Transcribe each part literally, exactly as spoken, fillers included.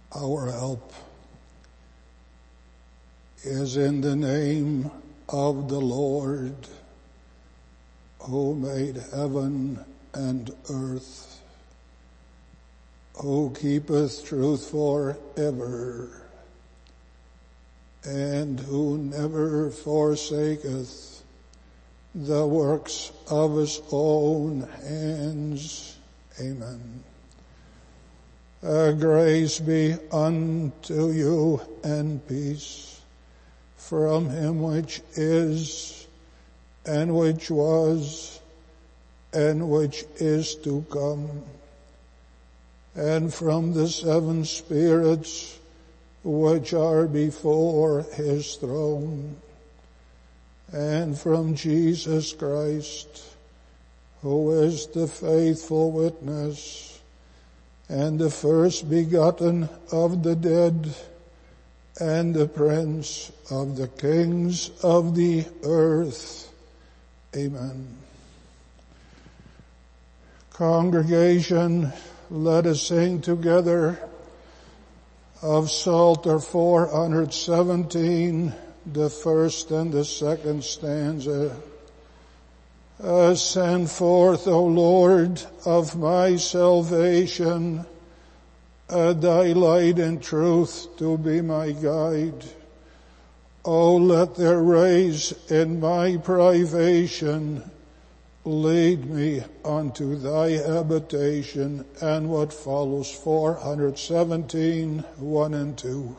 Our help is in the name of the Lord, who made heaven and earth, who keepeth truth forever, and who never forsaketh the works of his own hands. Amen. Uh, grace be unto you and peace from him which is, and which was, and which is to come, and from the seven spirits which are before his throne, and from Jesus Christ, who is the faithful witness, and the first begotten of the dead, and the prince of the kings of the earth. Amen. Congregation, let us sing together of Psalter four hundred seventeen, the first and the second stanza. Uh, send forth, O Lord of my salvation, uh, thy light and truth to be my guide. O let their rays in my privation lead me unto thy habitation. And what follows, four hundred seventeen, one and two.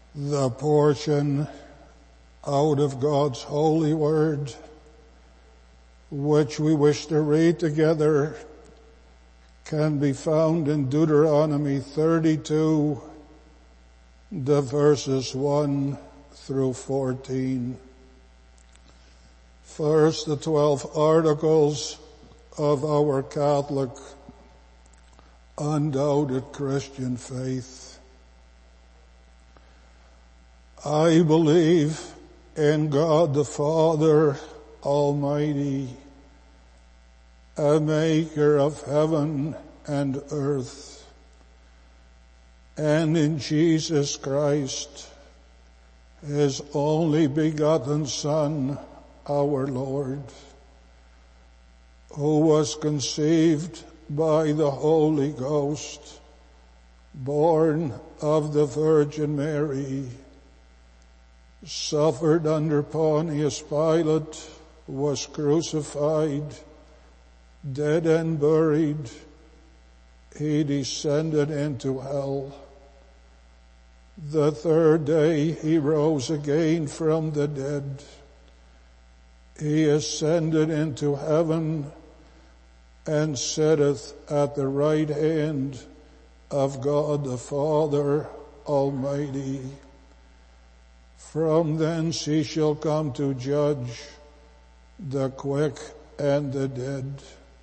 The portion out of God's holy word, which we wish to read together, can be found in Deuteronomy thirty-two, the verses one through fourteen. First, the twelve articles of our Catholic, undoubted Christian faith. I believe in God the Father Almighty, a maker of heaven and earth, and in Jesus Christ, his only begotten Son, our Lord, who was conceived by the Holy Ghost, born of the Virgin Mary, suffered under Pontius Pilate, was crucified, dead and buried. He descended into hell. The third day he rose again from the dead. He ascended into heaven and sitteth at the right hand of God the Father Almighty. From thence he shall come to judge the quick and the dead.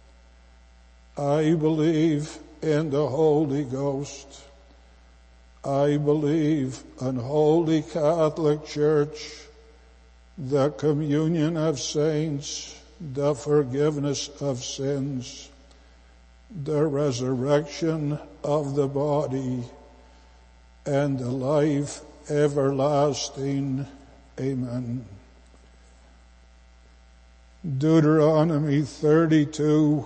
I believe in the Holy Ghost. I believe in Holy Catholic Church, the communion of saints, the forgiveness of sins, the resurrection of the body, and the life everlasting. Amen. Deuteronomy thirty-two,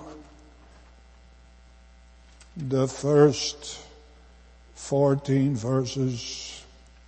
the first fourteen verses.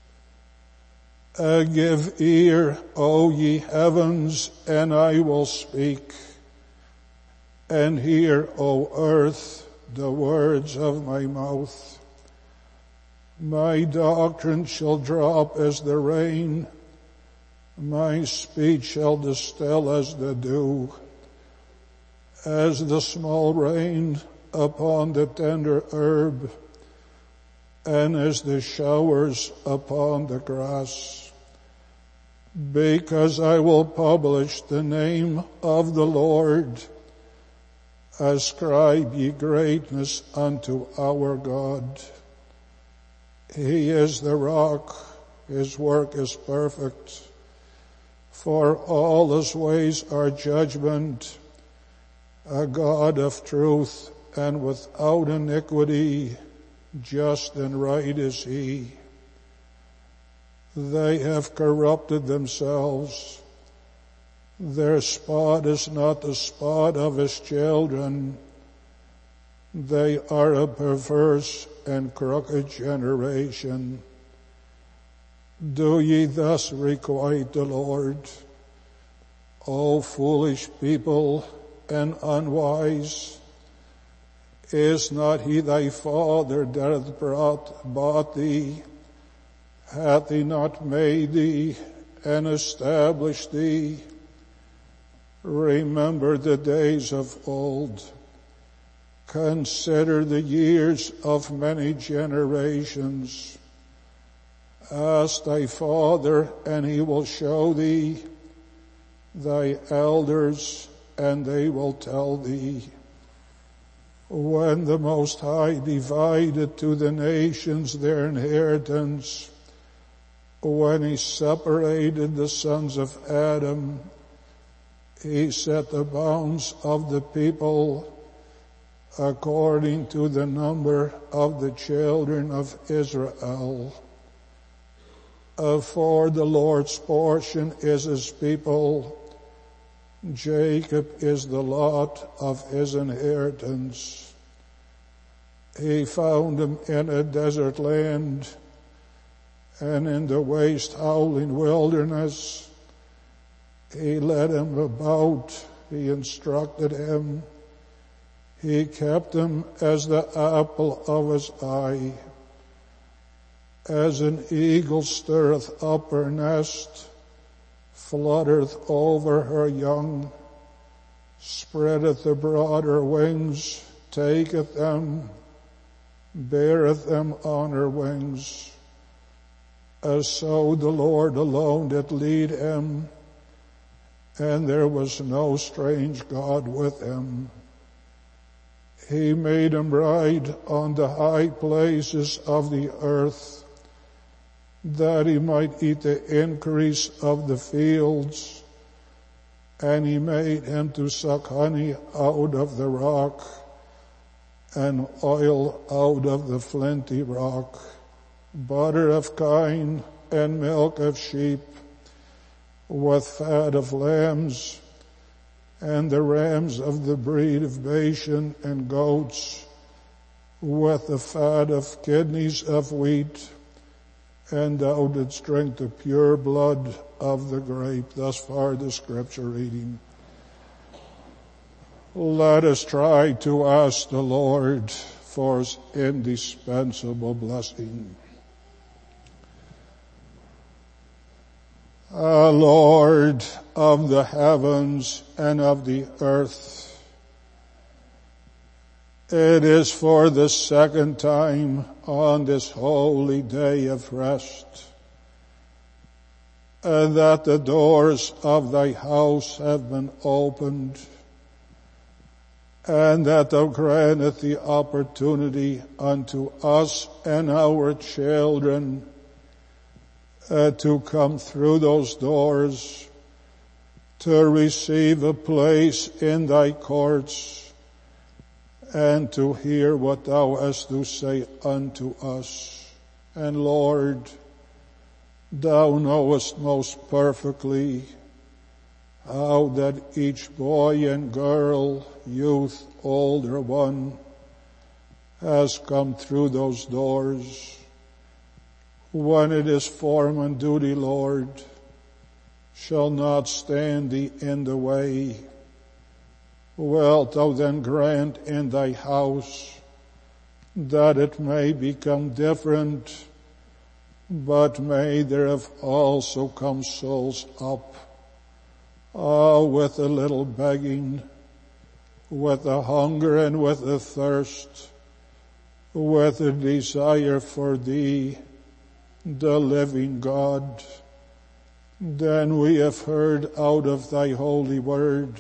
Uh, give ear, O ye heavens, and I will speak, and hear, O earth, the words of my mouth. My doctrine shall drop as the rain, my speech shall distill as the dew, as the small rain upon the tender herb, and as the showers upon the grass. Because I will publish the name of the Lord, ascribe ye greatness unto our God. He is the rock, his work is perfect, for all his ways are judgment, a God of truth and without iniquity, just and right is he. They have corrupted themselves. Their spot is not the spot of his children. They are a perverse and crooked generation. Do ye thus requite the Lord, O foolish people and unwise? Is not he thy father that hath brought, bought thee? Hath he not made thee and established thee? Remember the days of old. Consider the years of many generations. Ask thy father, and he will show thee, thy elders, and they will tell thee. When the Most High divided to the nations their inheritance, when he separated the sons of Adam, he set the bounds of the people according to the number of the children of Israel. Uh, for the Lord's portion is his people, Jacob is the lot of his inheritance. He found him in a desert land, and in the waste howling wilderness. He led him about, he instructed him, he kept him as the apple of his eye. as an eagle stirreth up her nest, fluttereth over her young, spreadeth abroad her wings, taketh them, beareth them on her wings. As so the Lord alone did lead him, and there was no strange God with him. He made him ride on the high places of the earth, that he might eat the increase of the fields, and he made him to suck honey out of the rock, and oil out of the flinty rock, butter of kine and milk of sheep, with fat of lambs, and the rams of the breed of Bashan, and goats, with the fat of kidneys of wheat, and thou didst drink the pure blood of the grape. Thus far the scripture reading. Let us try to ask the Lord for his indispensable blessing. Ah, Lord of the heavens and of the earth, it is for the second time on this holy day of rest and that the doors of thy house have been opened, and that thou grantest the opportunity unto us and our children uh, to come through those doors, to receive a place in thy courts, and to hear what thou hast to say unto us. And Lord, thou knowest most perfectly how that each boy and girl, youth, older one, has come through those doors. When it is form and duty, Lord, shall not stand thee in the way, wilt thou then grant in thy house that it may become different, but may there have also come souls up, ah, with a little begging, with a hunger and with a thirst, with a desire for thee, the living God. Then we have heard out of thy holy word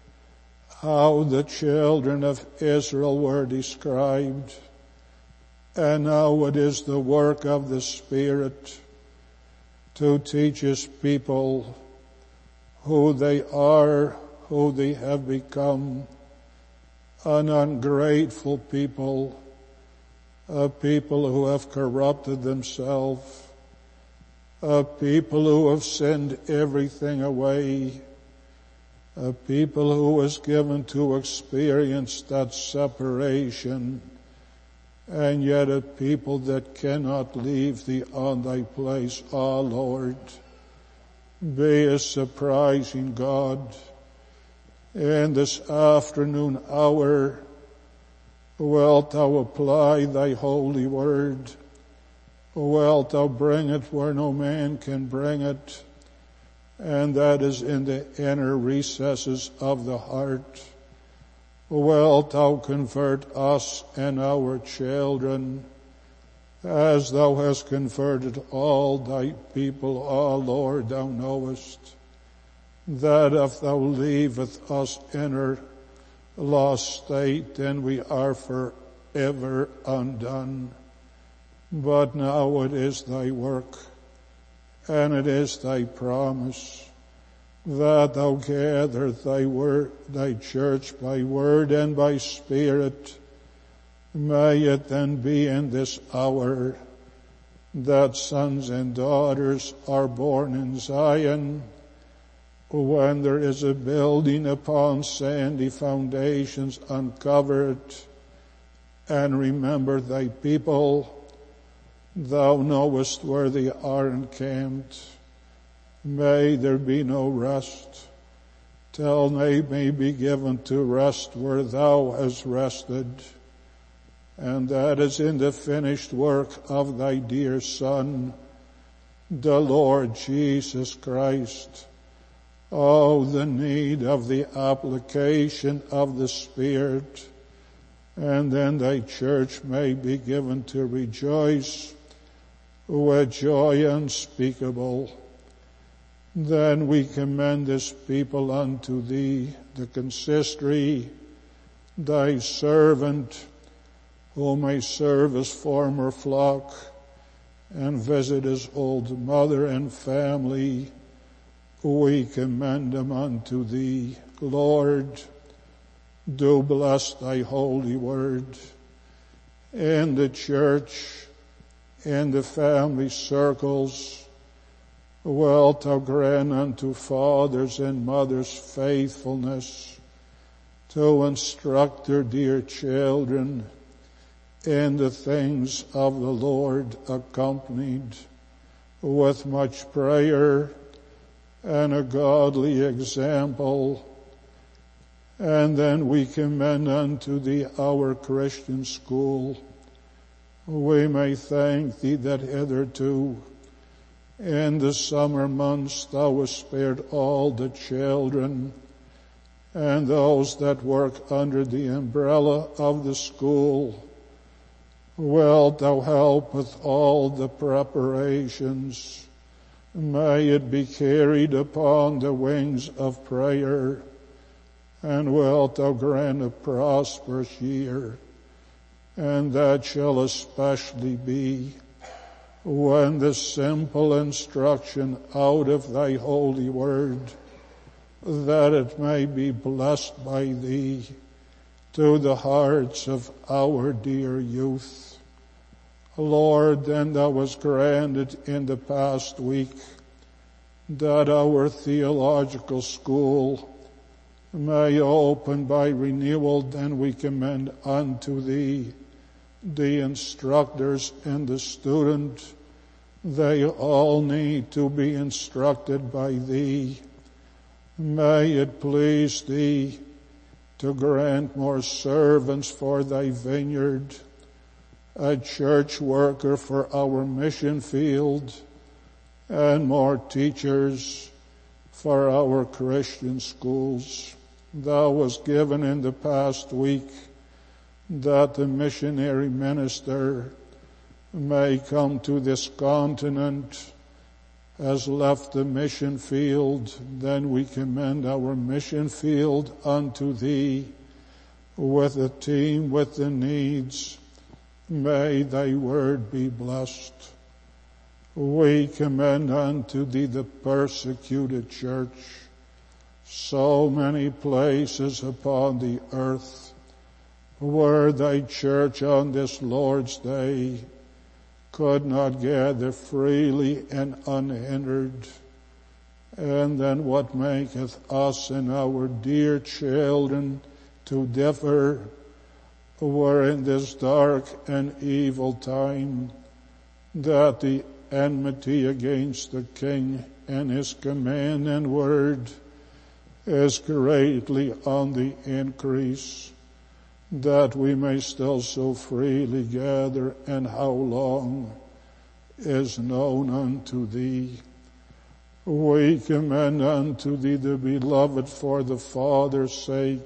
how the children of Israel were described, and now it is the work of the Spirit to teach his people who they are, who they have become, an ungrateful people, a people who have corrupted themselves, a people who have sinned everything away, a people who was given to experience that separation, and yet a people that cannot leave thee on thy place. Ah, Lord, be a surprising God. In this afternoon hour, wilt thou apply thy holy word? Wilt thou bring it where no man can bring it? And that is in the inner recesses of the heart. Wilt thou convert us and our children as thou hast converted all thy people? Ah, Lord, thou knowest that if thou leavest us in our lost state, then we are forever undone. But now it is thy work, and it is thy promise that thou gather thy word, thy church by word and by spirit. May it then be in this hour that sons and daughters are born in Zion, when there is a building upon sandy foundations, uncover it, and remember thy people. Thou knowest where they are encamped. May there be no rest till they may be given to rest where thou hast rested. and that is in the finished work of thy dear Son, the Lord Jesus Christ. Oh, the need of the application of the Spirit, and then thy church may be given to rejoice with joy unspeakable. Then we commend this people unto thee, the consistory, thy servant, who may serve his former flock and visit his old mother and family. We commend them unto thee. Lord, do bless thy holy word in the church, in the family circles. Wilt thou grant unto fathers and mothers faithfulness to instruct their dear children in the things of the Lord, accompanied with much prayer and a godly example. And then we commend unto thee our Christian school. We may thank thee that hitherto in the summer months thou hast spared all the children and those that work under the umbrella of the school. Wilt thou help with all the preparations? May it be carried upon the wings of prayer, and wilt thou grant a prosperous year, and that shall especially be when the simple instruction out of thy holy word, that it may be blessed by thee to the hearts of our dear youth. Lord, then thou hast granted in the past week that our theological school may open by renewal. Then we commend unto thee the instructors and the student. They all need to be instructed by thee. May it please thee to grant more servants for thy vineyard, a church worker for our mission field, and more teachers for our Christian schools. Thou wast given in the past week that the missionary minister may come to this continent, has left the mission field. Then we commend our mission field unto thee with a team with the needs. May thy word be blessed. We commend unto thee the persecuted church. So many places upon the earth where thy church on this Lord's day could not gather freely and unhindered. And then what maketh us and our dear children to differ, were in this dark and evil time that the enmity against the King and his command and word is greatly on the increase, that we may still so freely gather, and how long is known unto thee. We commend unto thee the beloved for the Father's sake.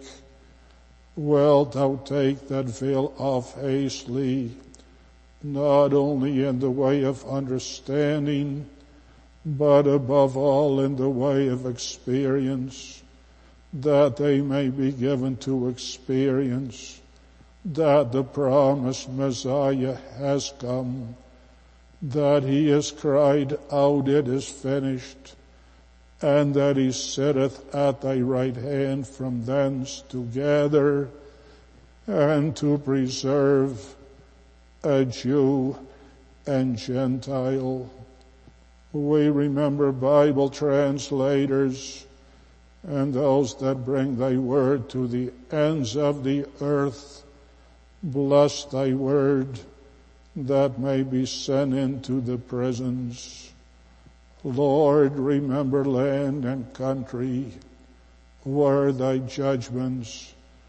Wilt thou take that veil off hastily, not only in the way of understanding, but above all in the way of experience, that they may be given to experience that the promised Messiah has come, that he has cried out, it is finished, and that he sitteth at thy right hand from thence to gather and to preserve a Jew and Gentile. We remember Bible translators and those that bring thy word to the ends of the earth. Bless thy word that may be sent into the prisons. Lord, remember land and country where thy judgments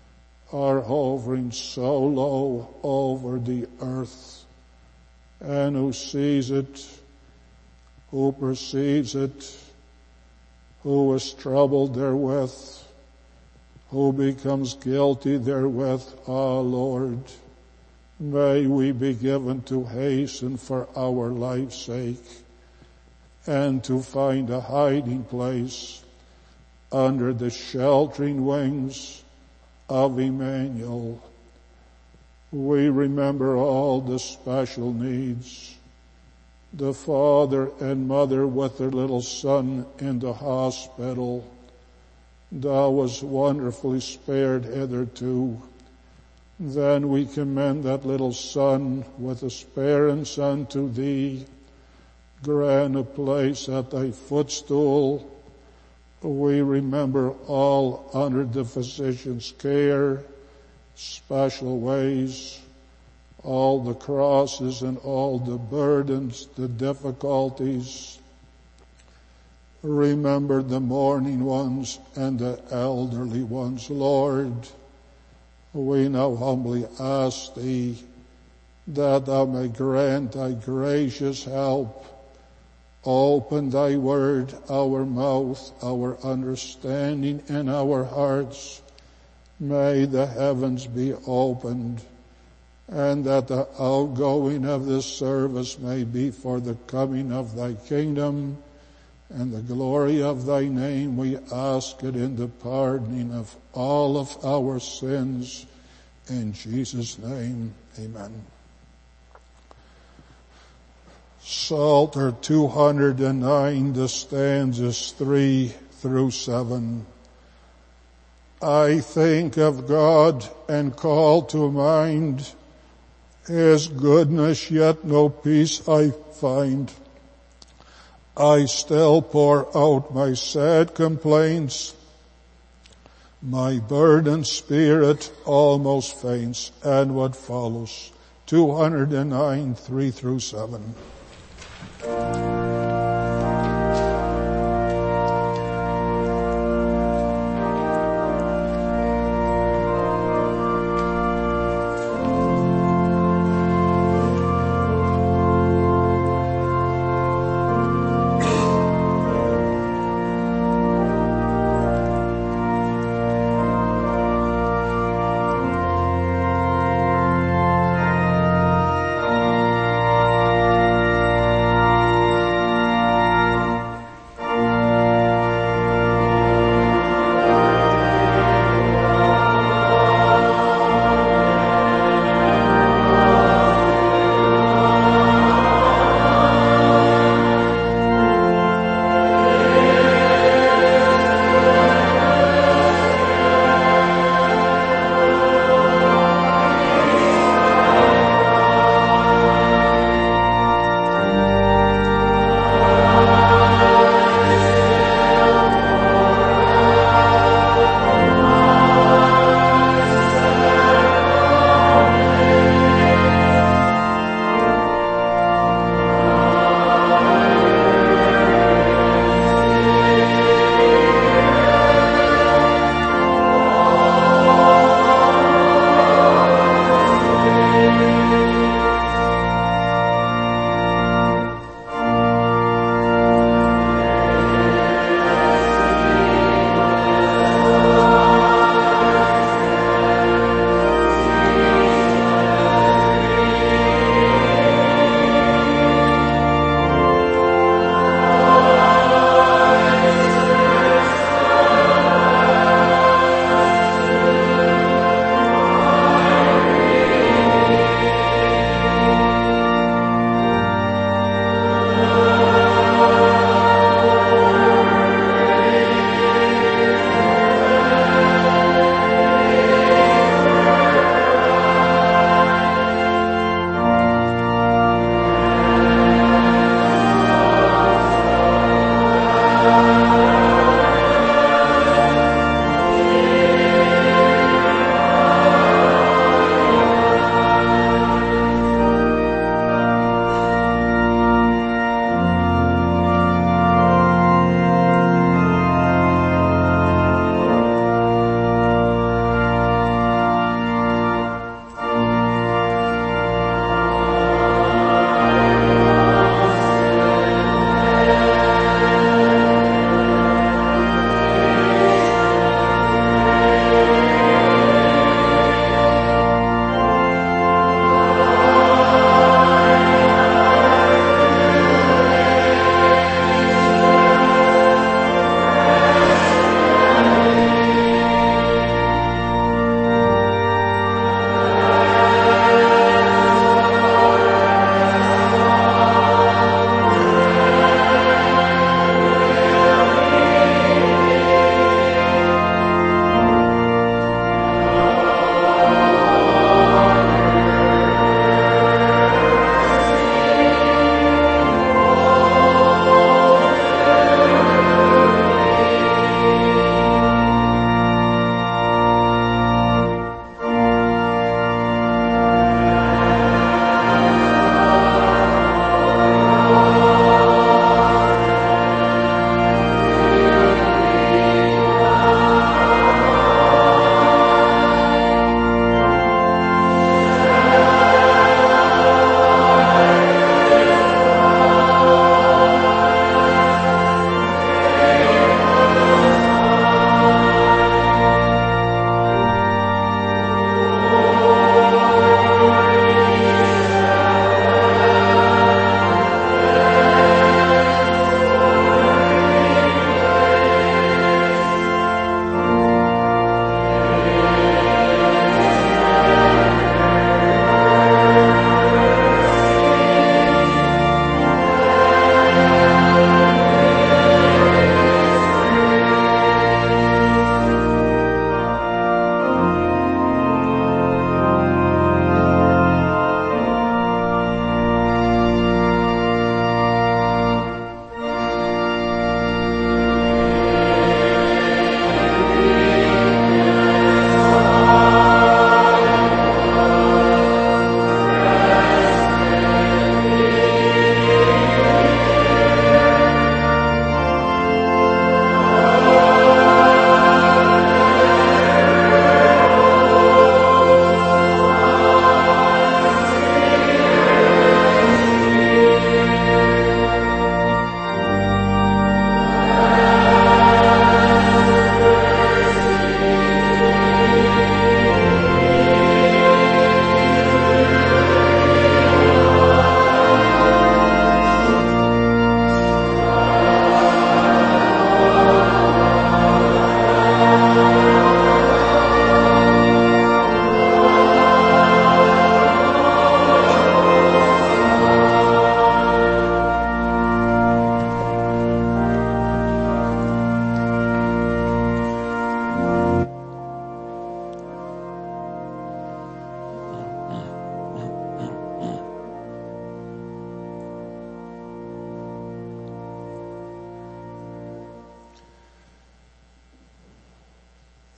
are hovering so low over the earth, and who sees it, who perceives it, who is troubled therewith, who becomes guilty therewith, ah, Lord, may we be given to hasten for our life's sake and to find a hiding place under the sheltering wings of Emmanuel. We remember all the special needs. The father and mother with their little son in the hospital. Thou was wonderfully spared hitherto. Then we commend that little son with a parents unto thee. Grant a place at thy footstool. We remember all under the physician's care, special ways, all the crosses and all the burdens, the difficulties. Remember the mourning ones and the elderly ones, Lord. We now humbly ask thee that thou may grant thy gracious help. Open thy word, our mouth, our understanding, and our hearts. May the heavens be opened, and that the outgoing of this service may be for the coming of thy kingdom and the glory of thy name. We ask it in the pardoning of all of our sins. In Jesus' name, amen. Psalter two hundred nine, the stanzas three through seven. I think of God and call to mind His goodness, yet no peace I find. I still pour out my sad complaints. My burdened spirit almost faints. And what follows? two hundred nine, three through seven.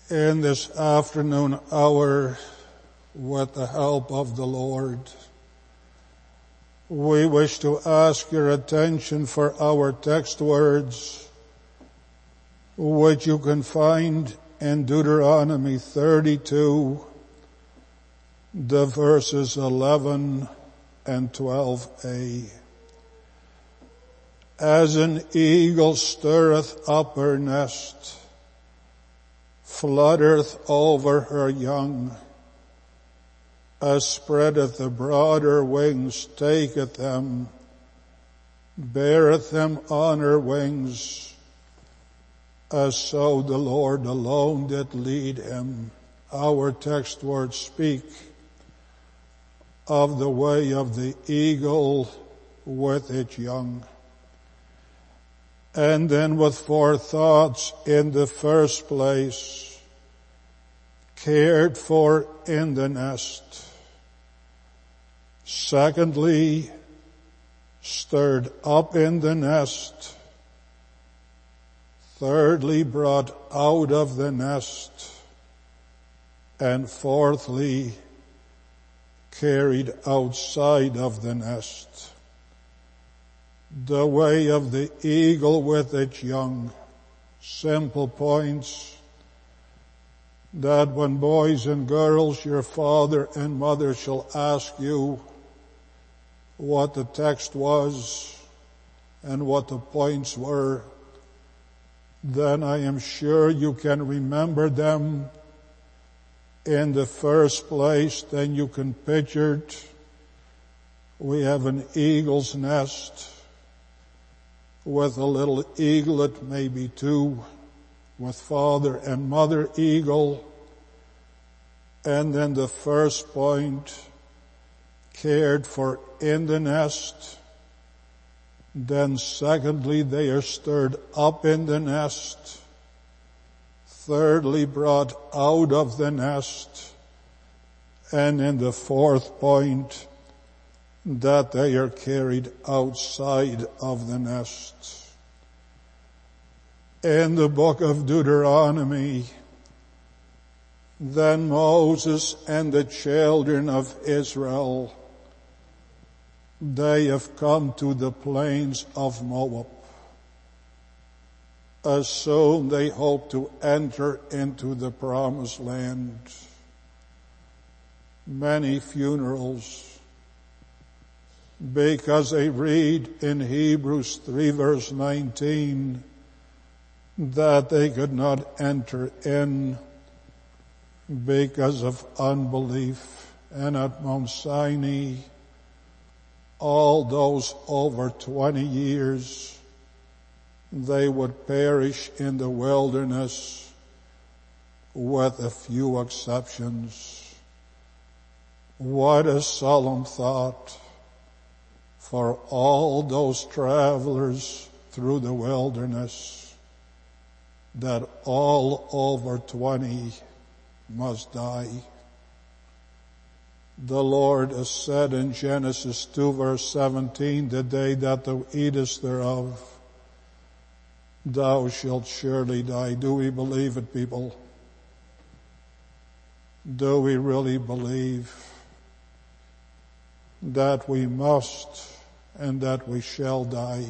in this afternoon hour, with the help of the Lord, we wish to ask your attention for our text words, which you can find in Deuteronomy thirty-two, the verses eleven and twelve a. As an eagle stirreth up her nest, fluttereth over her young, as spreadeth abroad her wings, taketh them, beareth them on her wings, as so the Lord alone did lead him. Our text words speak of the way of the eagle with its young. And then with four thoughts: in the first place, cared for in the nest. Secondly, stirred up in the nest. Thirdly, brought out of the nest. And fourthly, carried outside of the nest. The way of the eagle with its young. Simple points that when boys and girls, your father and mother shall ask you what the text was and what the points were, then I am sure you can remember them. In the first place, then you can picture it. We have an eagle's nest with a little eaglet, maybe two, with father and mother eagle. And then the first point, cared for in the nest. Then secondly, they are stirred up in the nest. Thirdly, brought out of the nest. And in the fourth point, that they are carried outside of the nest. In the book of Deuteronomy, then Moses and the children of Israel, they have come to the plains of Moab. As soon they hope to enter into the promised land. Many funerals, because they read in Hebrews three verse nineteen that they could not enter in because of unbelief. And at Mount Sinai, all those over twenty years, they would perish in the wilderness with a few exceptions. What a solemn thought for all those travelers through the wilderness, that all over twenty must die. The Lord has said in Genesis two verse seventeen, the day that thou eatest thereof, thou shalt surely die. Do we believe it, people? Do we really believe that we must and that we shall die?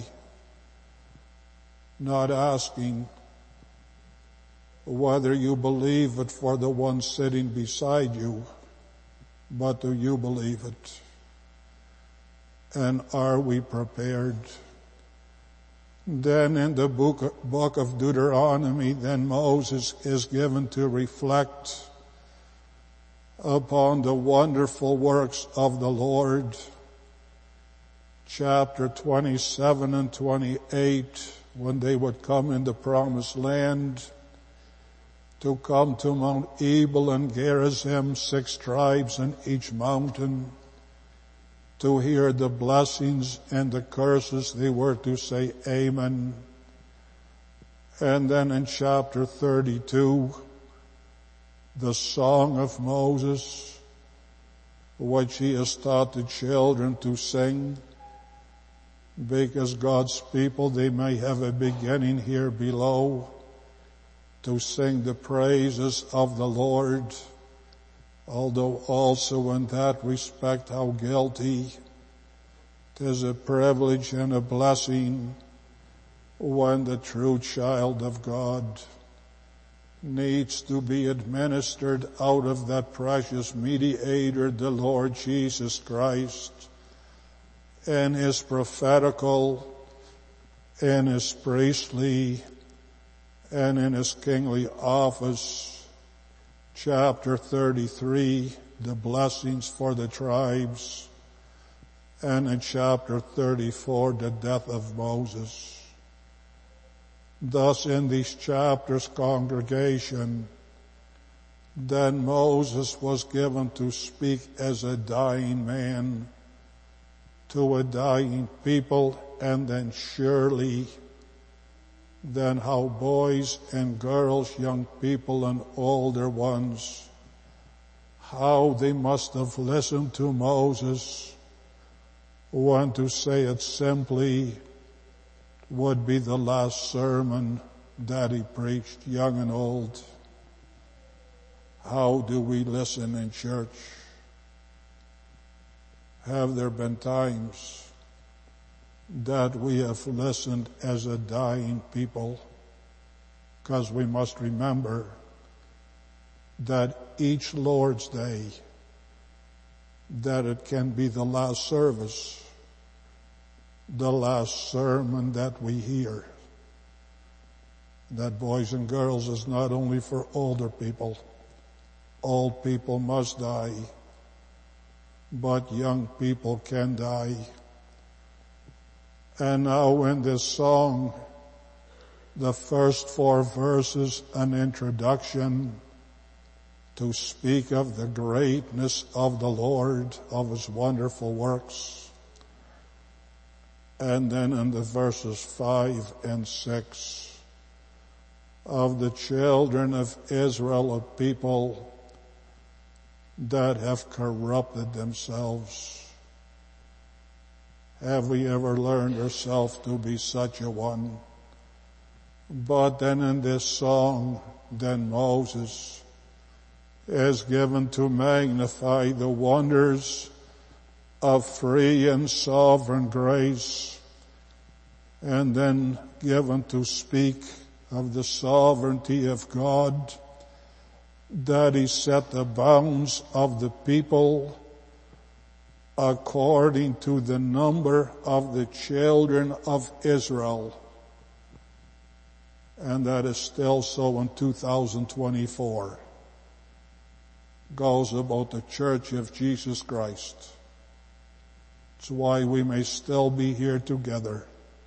Not asking whether you believe it for the one sitting beside you, but do you believe it? And are we prepared? Then in the book, book of Deuteronomy, then Moses is given to reflect upon the wonderful works of the Lord. Chapter twenty-seven and twenty-eight, when they would come in the promised land, to come to Mount Ebal and Gerizim, six tribes in each mountain, to hear the blessings and the curses, they were to say amen. And then in chapter thirty-two, the song of Moses, which he has taught the children to sing, because God's people, they may have a beginning here below, to sing the praises of the Lord, although also in that respect how guilty. 'Tis a privilege and a blessing when the true child of God needs to be administered out of that precious mediator, the Lord Jesus Christ, in his prophetical, in his priestly, and in his kingly office. Chapter thirty-three, the blessings for the tribes, and in chapter thirty-four, the death of Moses. Thus in these chapters, congregation, then Moses was given to speak as a dying man to a dying people, and then surely then how boys and girls, young people and older ones, how they must have listened to Moses, when to say it simply would be the last sermon that he preached, young and old. How do we listen in church? Have there been times that we have listened as a dying people? Because we must remember that each Lord's Day, that it can be the last service, the last sermon that we hear. That boys and girls is not only for older people. Old people must die, but young people can die. And now in this song, the first four verses, an introduction to speak of the greatness of the Lord, of his wonderful works. And then in the verses five and six, of the children of Israel, of people that have corrupted themselves. Have we ever learned ourselves to be such a one? But then in this song, then Moses is given to magnify the wonders of free and sovereign grace, and then given to speak of the sovereignty of God, that he set the bounds of the people according to the number of the children of Israel. And that is still so in two thousand twenty-four. Goes about the Church of Jesus Christ. It's why we may still be here together.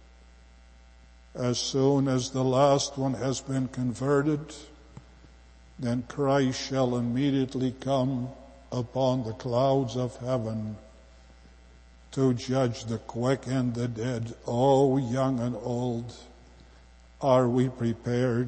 As soon as the last one has been converted, then Christ shall immediately come upon the clouds of heaven to judge the quick and the dead. Oh, young and old, are we prepared?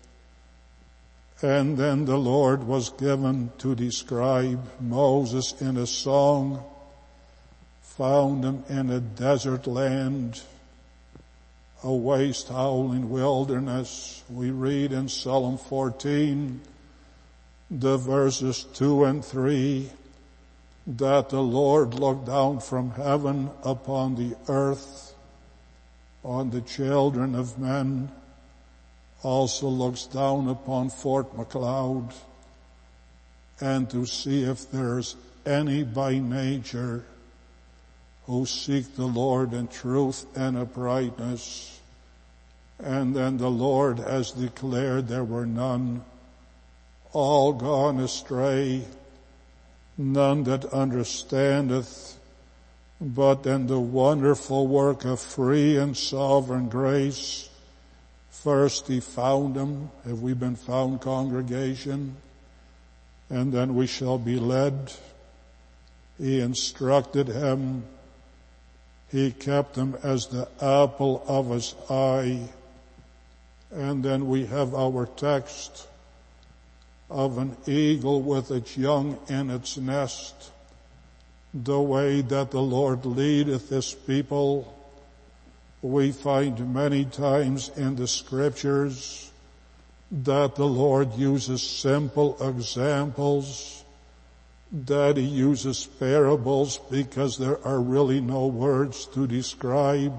And then the Lord was given to describe Moses in a song, found him in a desert land, a waste howling wilderness. We read in Psalm fourteen, the verses two and three, that the Lord looked down from heaven upon the earth, on the children of men, also looks down upon Fort McLeod, and to see if there's any by nature who seek the Lord in truth and uprightness. And then the Lord has declared there were none, all gone astray, none that understandeth. But in the wonderful work of free and sovereign grace, first he found them. Have we been found, congregation? And then we shall be led. He instructed him. He kept him as the apple of his eye. And then we have our text of an eagle with its young in its nest. The way that the Lord leadeth his people, we find many times in the scriptures that the Lord uses simple examples, that he uses parables because there are really no words to describe.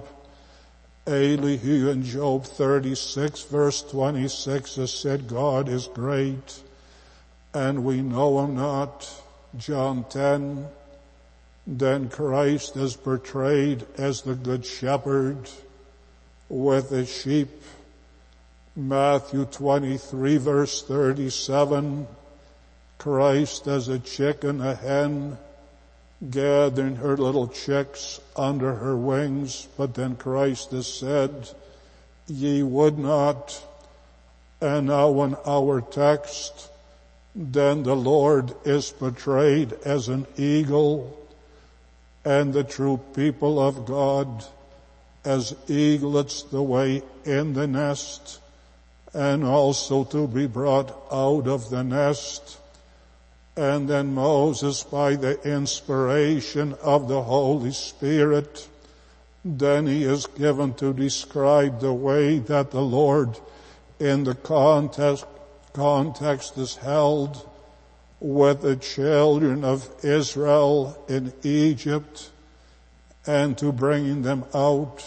Elihu in Job thirty-six verse twenty-six has said, God is great and we know him not. John ten, then Christ is portrayed as the good shepherd with the sheep. Matthew twenty-three verse thirty-seven, Christ as a chicken, a hen, gathering her little chicks under her wings, but then Christ has said, ye would not. And now in our text, then the Lord is portrayed as an eagle, and the true people of God as eaglets the way in the nest, and also to be brought out of the nest. And then Moses, by the inspiration of the Holy Spirit, then he is given to describe the way that the Lord in the context, context is held with the children of Israel in Egypt and to bringing them out.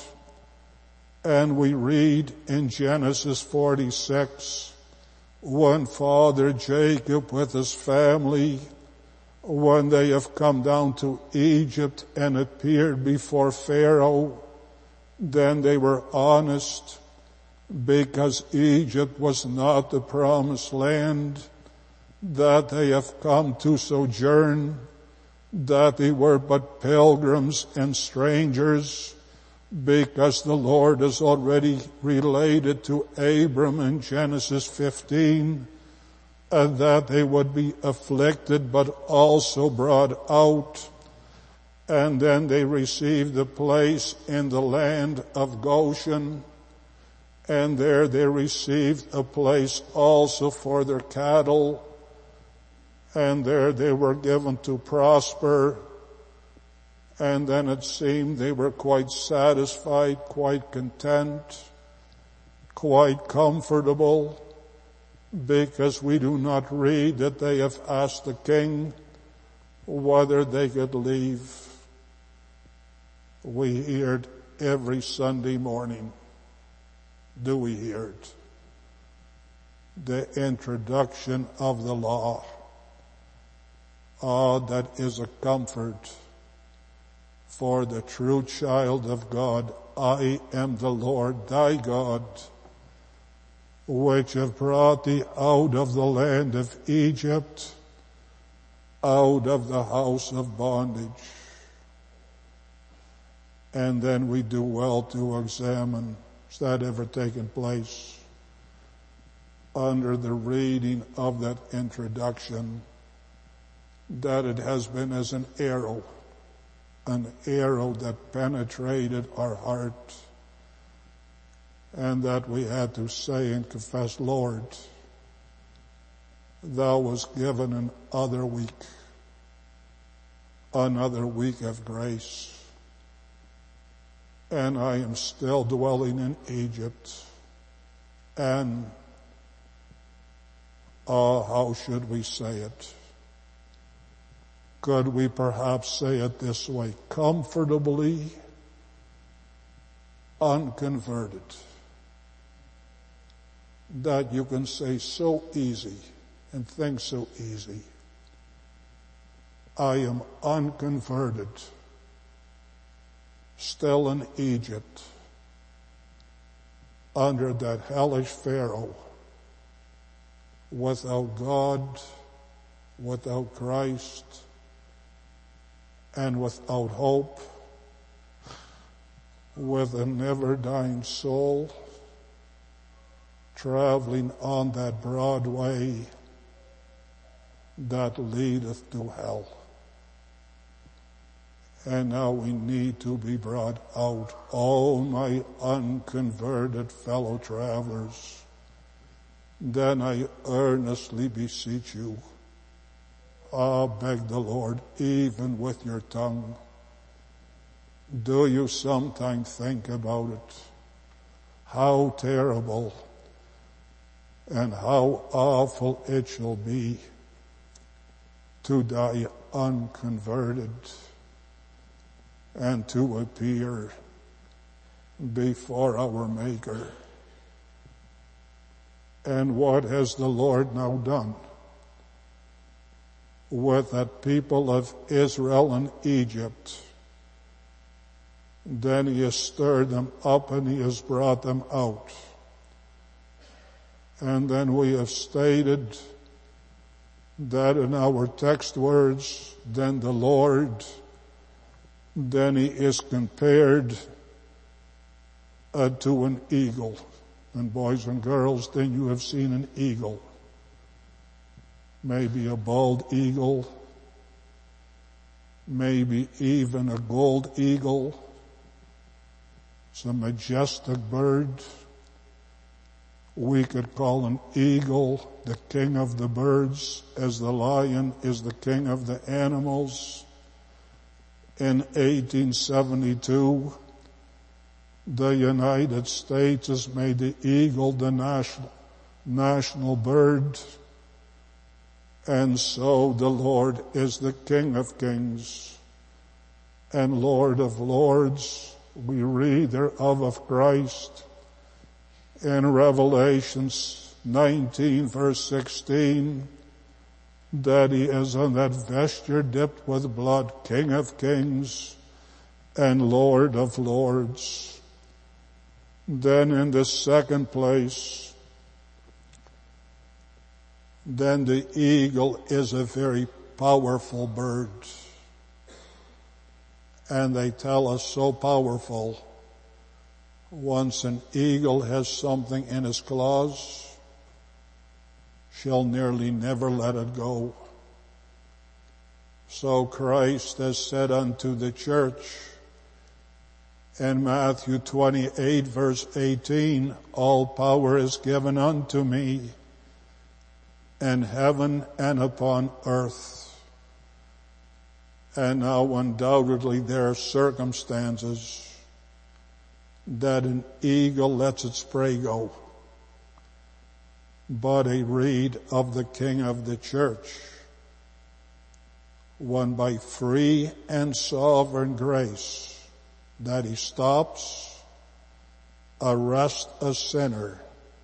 And we read in Genesis forty-six, when Father Jacob with his family, when they have come down to Egypt and appeared before Pharaoh, then they were honest because Egypt was not the promised land that they have come to sojourn, that they were but pilgrims and strangers, because the Lord has already related to Abram in Genesis fifteen, and that they would be afflicted but also brought out. And then they received a place in the land of Goshen, and there they received a place also for their cattle, and there they were given to prosper. And then it seemed they were quite satisfied, quite content, quite comfortable, because we do not read that they have asked the king whether they could leave. We hear it every Sunday morning. Do we hear it? The introduction of the law. Ah, that is a comfort for the true child of God. I am the Lord thy God, which have brought thee out of the land of Egypt, out of the house of bondage. And then we do well to examine, has that ever taken place? Under the reading of that introduction, that it has been as an arrow, an arrow that penetrated our heart, and that we had to say and confess, Lord, thou was given another week, another week of grace, and I am still dwelling in Egypt. And oh, how should we say it? Could we perhaps say it this way? Comfortably unconverted. That you can say so easy and think so easy. I am unconverted, still in Egypt, under that hellish Pharaoh, without God, without Christ, and without hope, with a never-dying soul, traveling on that broad way that leadeth to hell. And now we need to be brought out. Oh, my unconverted fellow travelers, then I earnestly beseech you, ah, beg the Lord, even with your tongue, do you sometime think about it? How terrible and how awful it shall be to die unconverted and to appear before our Maker. And what has the Lord now done with that people of Israel and Egypt? Then he has stirred them up and he has brought them out. And then we have stated that in our text words, then the Lord, then he is compared uh, to an eagle. And boys and girls, then you have seen an eagle. Maybe a bald eagle, maybe even a gold eagle. It's a majestic bird. We could call an eagle the king of the birds, as the lion is the king of the animals. In eighteen seventy-two, the United States has made the eagle the national, national bird. And so the Lord is the King of kings and Lord of lords. We read thereof of Christ in Revelation nineteen verse sixteen, that he is on that vesture dipped with blood, King of kings and Lord of lords. Then in the second place, then the eagle is a very powerful bird. And they tell us so powerful. Once an eagle has something in his claws, she'll nearly never let it go. So Christ has said unto the church in Matthew twenty-eight verse eighteen, all power is given unto me in heaven and upon earth. And now undoubtedly there are circumstances that an eagle lets its prey go. But a reed of the King of the church, won by free and sovereign grace, that he stops, arrests a sinner,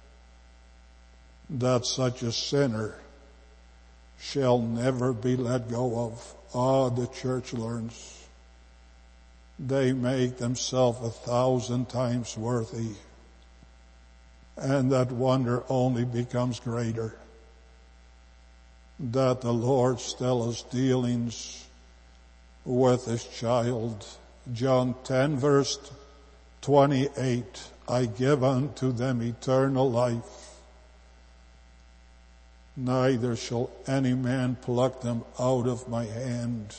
that such a sinner shall never be let go of. Ah, the church learns. They make themselves a thousand times worthy. And that wonder only becomes greater. That the Lord still has dealings with his child. John ten verse twenty-eight, I give unto them eternal life. Neither shall any man pluck them out of my hand.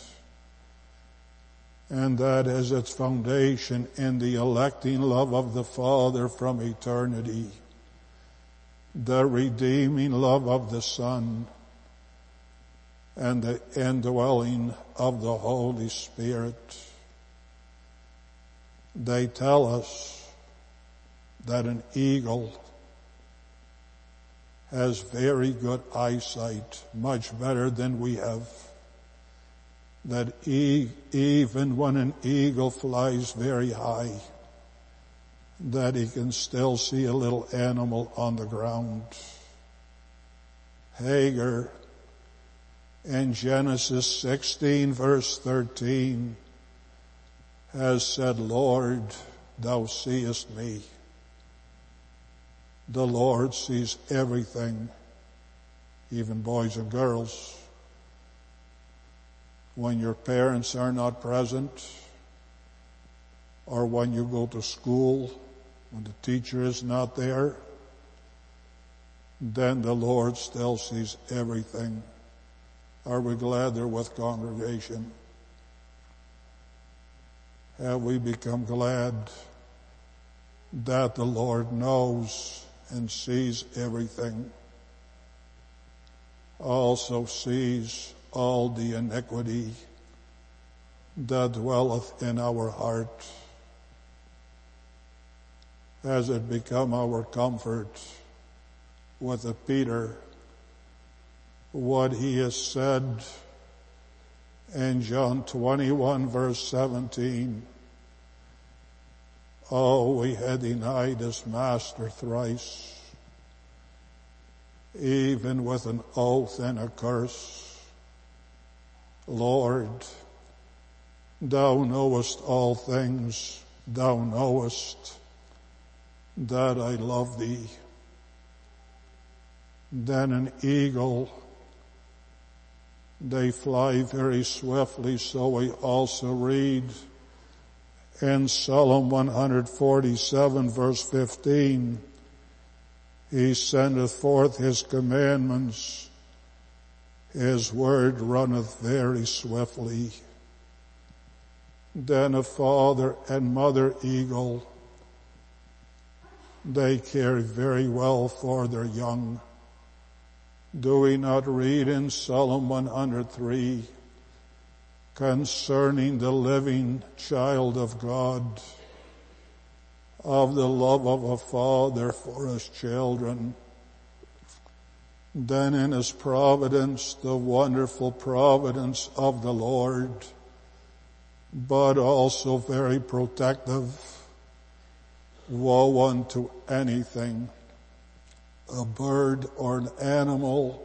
And that is its foundation in the electing love of the Father from eternity, the redeeming love of the Son, and the indwelling of the Holy Spirit. They tell us that an eagle has very good eyesight, much better than we have. That e- even when an eagle flies very high, that he can still see a little animal on the ground. Hagar in Genesis sixteen verse thirteen has said, Lord, thou seest me. The Lord sees everything, even boys and girls. When your parents are not present, or when you go to school, when the teacher is not there, then the Lord still sees everything. Are we glad they're with congregation? Have we become glad that the Lord knows and sees everything? Also sees all the iniquity that dwelleth in our heart. Has it become our comfort with Peter what he has said in John twenty-one verse seventeen. Oh, he had denied his master thrice, even with an oath and a curse. Lord, thou knowest all things, thou knowest that I love thee. Then an eagle, they fly very swiftly, so we also read in Psalm one forty-seven verse fifteen, he sendeth forth his commandments, his word runneth very swiftly. Then a father and mother eagle, they care very well for their young. Do we not read in Psalm one oh three concerning the living child of God, of the love of a father for his children? Then in his providence, the wonderful providence of the Lord, but also very protective. Woe unto anything, a bird or an animal,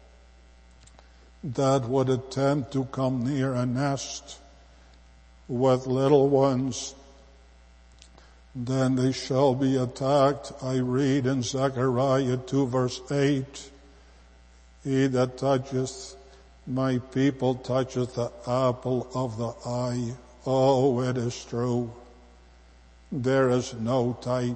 that would attempt to come near a nest with little ones. Then they shall be attacked. I read in Zechariah two verse eight, he that toucheth my people toucheth the apple of the eye. Oh, it is true. There is no type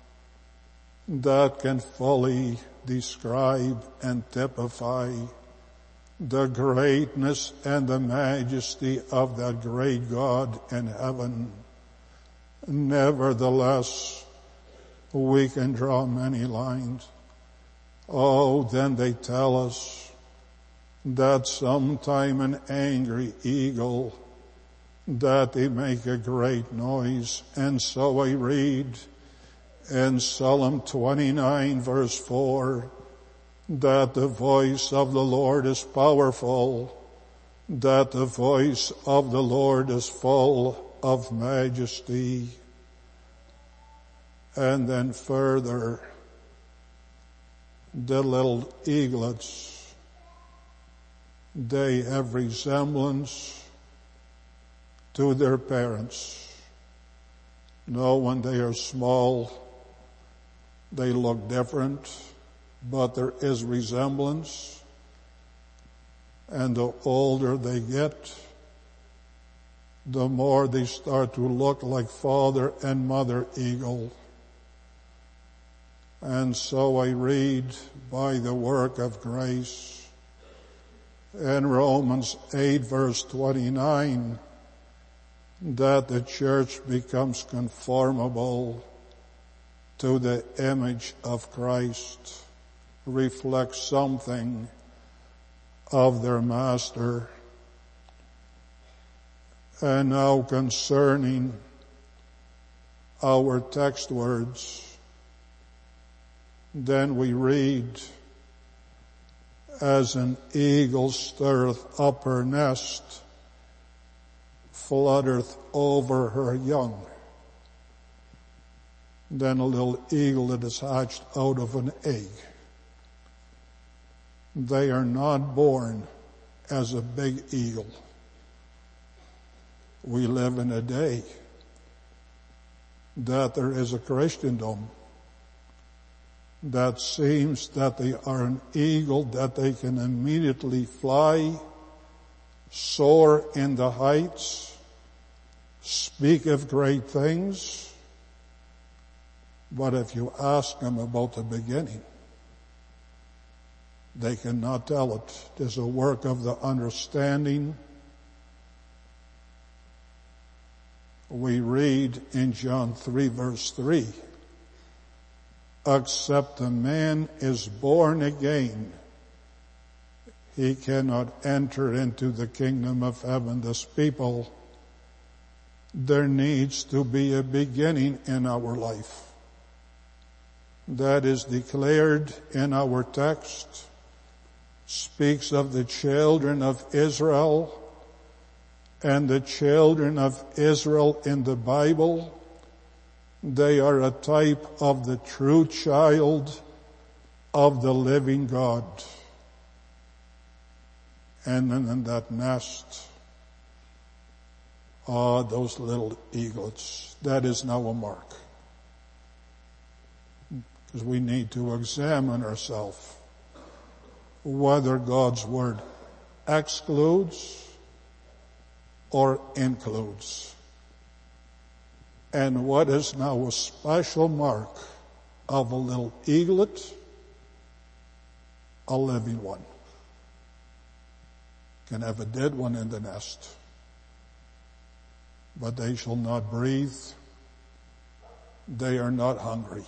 that can fully describe and typify the greatness and the majesty of that great God in heaven. Nevertheless, we can draw many lines. Oh, then they tell us that sometime an angry eagle, that they make a great noise. And so I read in Psalm twenty-nine verse four, that the voice of the Lord is powerful, that the voice of the Lord is full of majesty. And then further, the little eaglets, they have resemblance to their parents. No, when they are small, they look different, but there is resemblance. And the older they get, the more they start to look like father and mother eagle. And so I read by the work of grace in Romans eight verse twenty-nine, that the church becomes conformable to the image of Christ, reflects something of their master. And now concerning our text words, then we read, as an eagle stirreth up her nest, fluttereth over her young. Then a little eagle that is hatched out of an egg. They are not born as a big eagle. We live in a day that there is a Christendom that seems that they are an eagle, that they can immediately fly, soar in the heights, speak of great things. But if you ask them about the beginning, they cannot tell it. It is a work of the understanding. We read in John three verse three, except a man is born again, he cannot enter into the kingdom of heaven. This people, there needs to be a beginning in our life. that is declared in our text speaks of the children of Israel, and the children of Israel in the Bible, they are a type of the true child of the living God. And then in that nest are those little eaglets. That is now a mark. Because we need to examine ourselves whether God's word excludes or includes. And what is now a special mark of a little eaglet? A living one. Can have a dead one in the nest, but they shall not breathe. They are not hungry.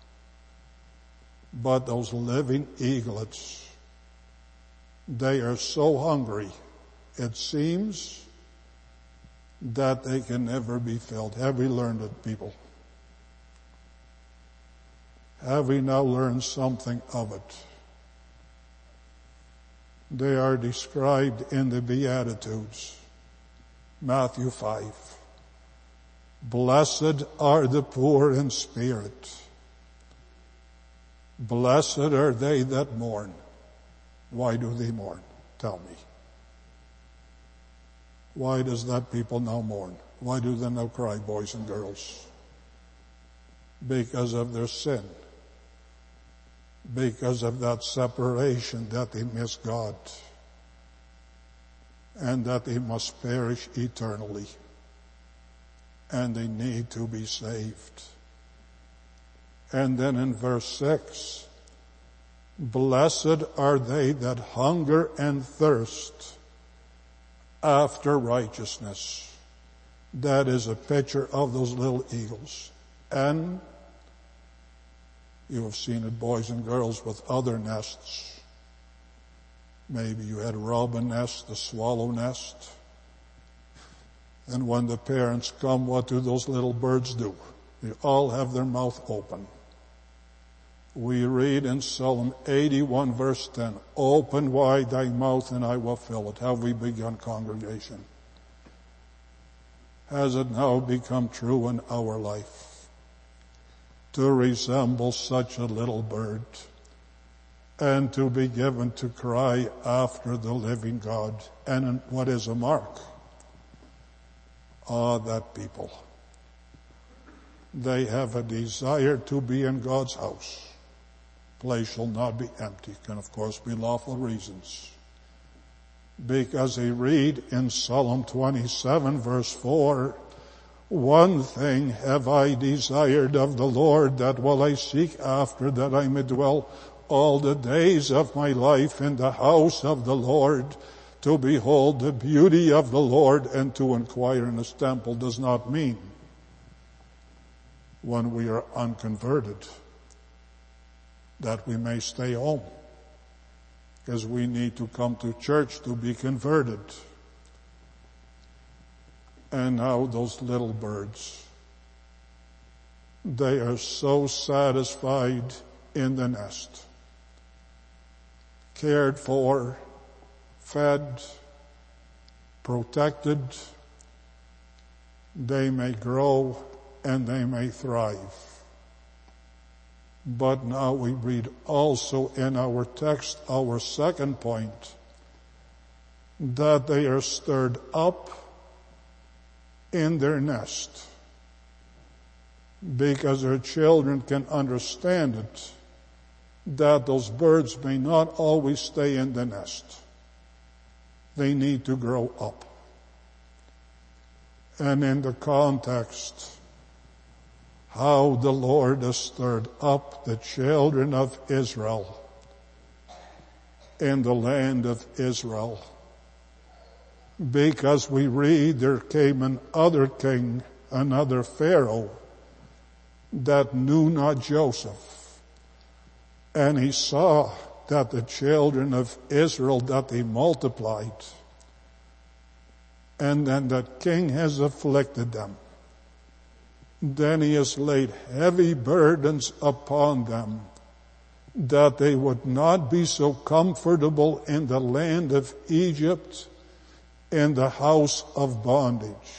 But those living eaglets, they are so hungry, it seems that they can never be filled. Have we learned it, people? Have we now learned something of it? They are described in the Beatitudes, Matthew five. Blessed are the poor in spirit. Blessed are they that mourn. Why do they mourn? Tell me. Why does that people now mourn? Why do they now cry, boys and girls? Because of their sin. Because of that separation, that they miss God. And that they must perish eternally. And they need to be saved. And then in verse six, blessed are they that hunger and thirst after righteousness. That is a picture of those little eagles. And you have seen it, boys and girls, with other nests. Maybe you had a robin nest, a swallow nest. And when the parents come, what do those little birds do? They all have their mouth open. We read in Psalm eighty-one verse ten, open wide thy mouth and I will fill it. Have we begun, congregation? Has it now become true in our life to resemble such a little bird and to be given to cry after the living God? And what is a mark? Ah, that people. They have a desire to be in God's house. Place shall not be empty. Can of course be lawful reasons. Because they read in Psalm twenty-seven verse four, one thing have I desired of the Lord, that will I seek after, that I may dwell all the days of my life in the house of the Lord, to behold the beauty of the Lord and to inquire in his temple. Does not mean when we are unconverted that we may stay home, because we need to come to church to be converted. And now those little birds, they are so satisfied in the nest, cared for, fed, protected. They may grow and they may thrive. But now we read also in our text, our second point, that they are stirred up in their nest, because their children can understand it, that those birds may not always stay in the nest. They need to grow up. And in the context, how the Lord has stirred up the children of Israel in the land of Israel. Because we read there came another king, another Pharaoh, that knew not Joseph. And he saw that the children of Israel, that they multiplied. And then that king has afflicted them. then he has laid heavy burdens upon them, that they would not be so comfortable in the land of Egypt, in the house of bondage.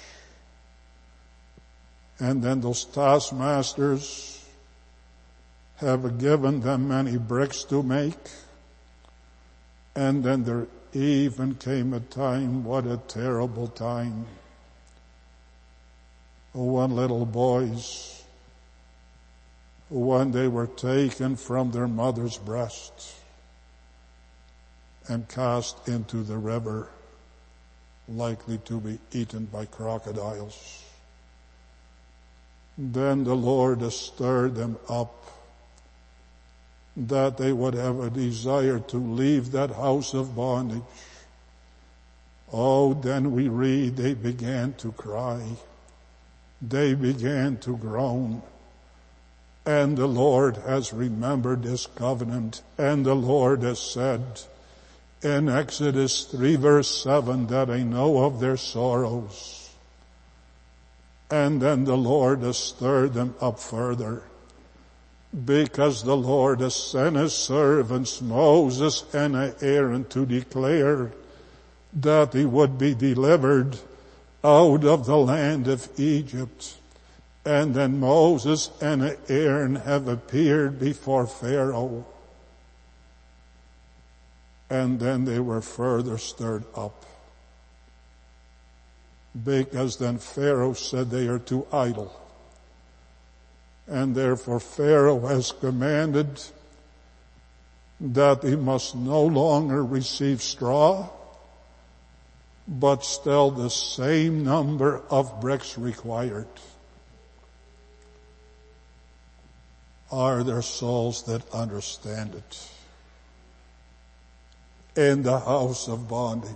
And then those taskmasters have given them many bricks to make. And then there even came a time, what a terrible time, when little boys, when they were taken from their mother's breast and cast into the river, likely to be eaten by crocodiles. Then the Lord has stirred them up, that they would have a desire to leave that house of bondage. Oh, then we read they began to cry. They began to groan. And the Lord has remembered this covenant. And the Lord has said in Exodus three verse seven that I know of their sorrows. And then the Lord has stirred them up further, because the Lord has sent his servants Moses and Aaron to declare that he would be delivered out of the land of Egypt. And then Moses and Aaron have appeared before Pharaoh. And then they were further stirred up, because then Pharaoh said they are too idle. And therefore Pharaoh has commanded that he must no longer receive straw, but still the same number of bricks required. Are there souls that understand it? In the house of bondage.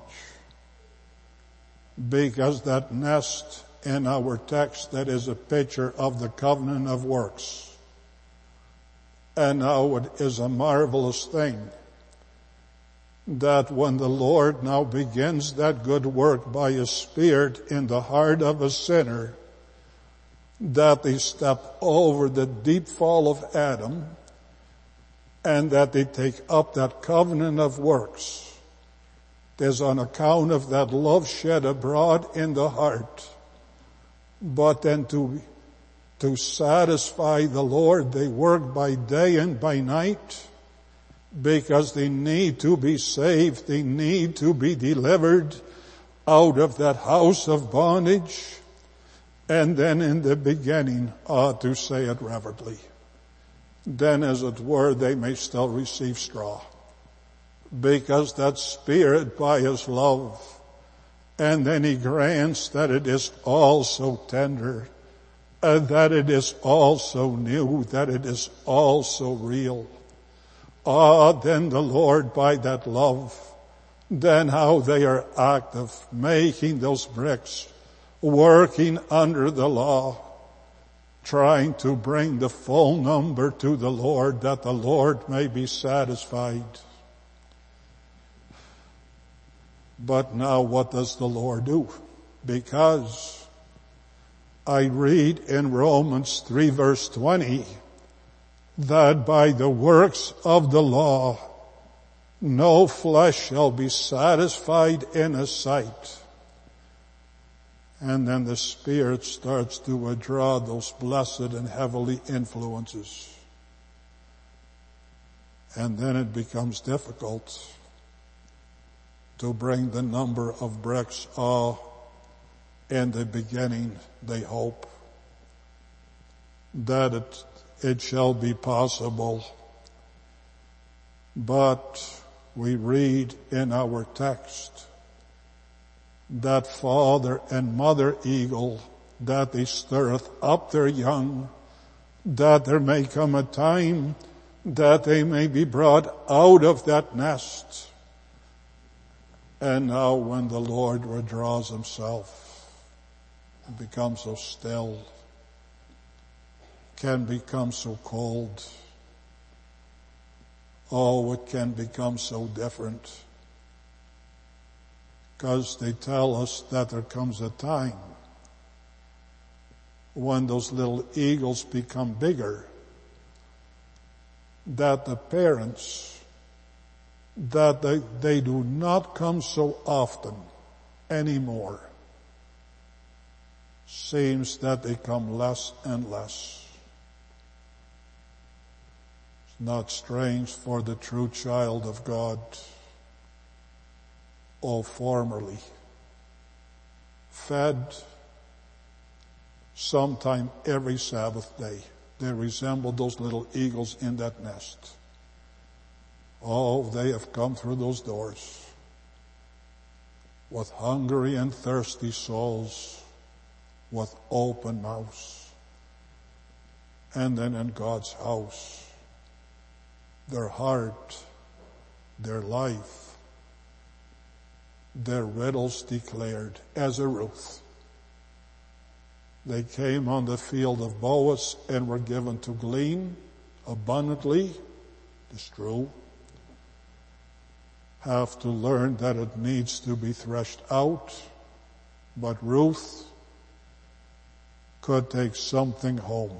Because that nest in our text, that is a picture of the covenant of works. And now it is a marvelous thing that when the Lord now begins that good work by his Spirit in the heart of a sinner, that they step over the deep fall of Adam, and that they take up that covenant of works. It is on account of that love shed abroad in the heart. But then to, to satisfy the Lord, they work by day and by night, because they need to be saved. They need to be delivered out of that house of bondage. And then in the beginning, uh, to say it reverently, then as it were, they may still receive straw, because that Spirit by his love, and then he grants that it is also tender, and that it is also new, that it is also real. Ah, then the Lord by that love, then how they are active, making those bricks, working under the law, trying to bring the full number to the Lord, that the Lord may be satisfied. But now what does the Lord do? Because I read in Romans three verse twenty that by the works of the law no flesh shall be satisfied in his sight. And then the Spirit starts to withdraw those blessed and heavenly influences. And then it becomes difficult to bring the number of bricks. Oh, in the beginning they hope that it, it shall be possible. But we read in our text that father and mother eagle, that they stirreth up their young, that there may come a time that they may be brought out of that nest. And now when the Lord withdraws himself, it becomes so still, can become so cold. Oh, it can become so different. Because they tell us that there comes a time when those little eagles become bigger, that the parents, that they, they do not come so often anymore. Seems that they come less and less. It's not strange for the true child of God. Oh, formerly fed sometime every Sabbath day. They resemble those little eagles in that nest. Oh, they have come through those doors with hungry and thirsty souls, with open mouths. And then in God's house, their heart, their life, their riddles declared as a Ruth. They came on the field of Boaz and were given to glean abundantly. It's true. Have to learn that it needs to be threshed out. But Ruth could take something home.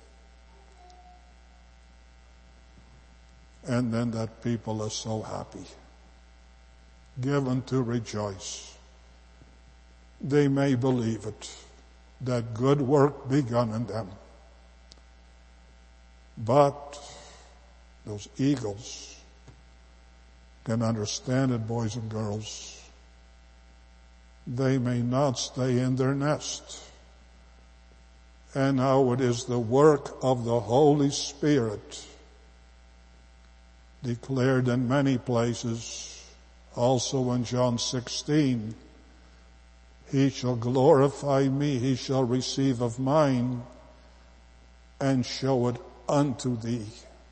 And then that people are so happy. Given to rejoice. They may believe it, that good work begun in them. But those eagles can understand it, boys and girls. They may not stay in their nest. And now it is the work of the Holy Spirit declared in many places. Also in John sixteen, he shall glorify me, he shall receive of mine and show it unto thee.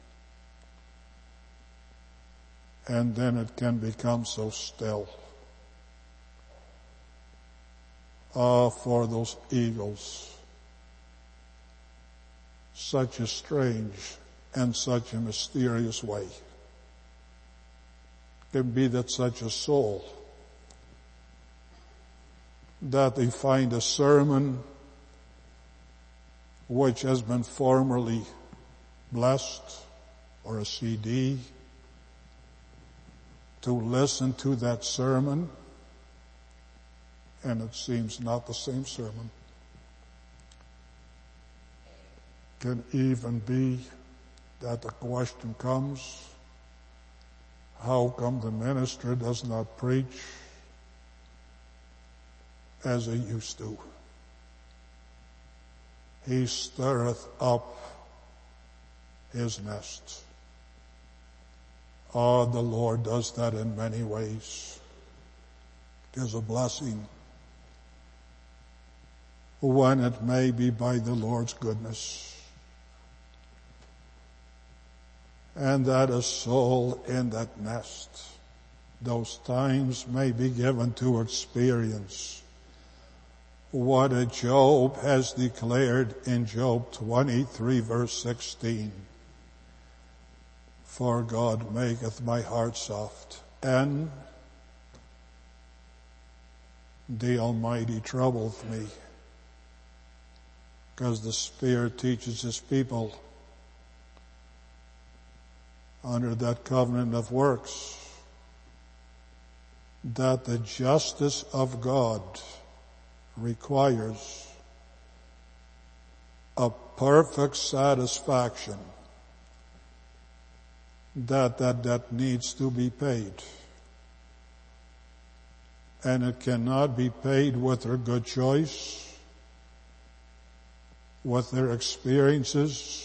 And then it can become so still. Ah, for those eagles, such a strange and such a mysterious way. Can be that such a soul, that they find a sermon which has been formerly blessed, or a C D, to listen to that sermon, and it seems not the same sermon. Can even be that the question comes, how come the minister does not preach as he used to? He stirreth up his nest. Ah, the Lord does that in many ways. It is a blessing when it may be by the Lord's goodness. And that a soul in that nest, those times may be given to experience what a Job has declared in Job twenty-three verse sixteen. For God maketh my heart soft, and the Almighty troubleth me. Because the Spirit teaches His people under that covenant of works that the justice of God requires a perfect satisfaction, that that debt needs to be paid. And it cannot be paid with their good choice, with their experiences,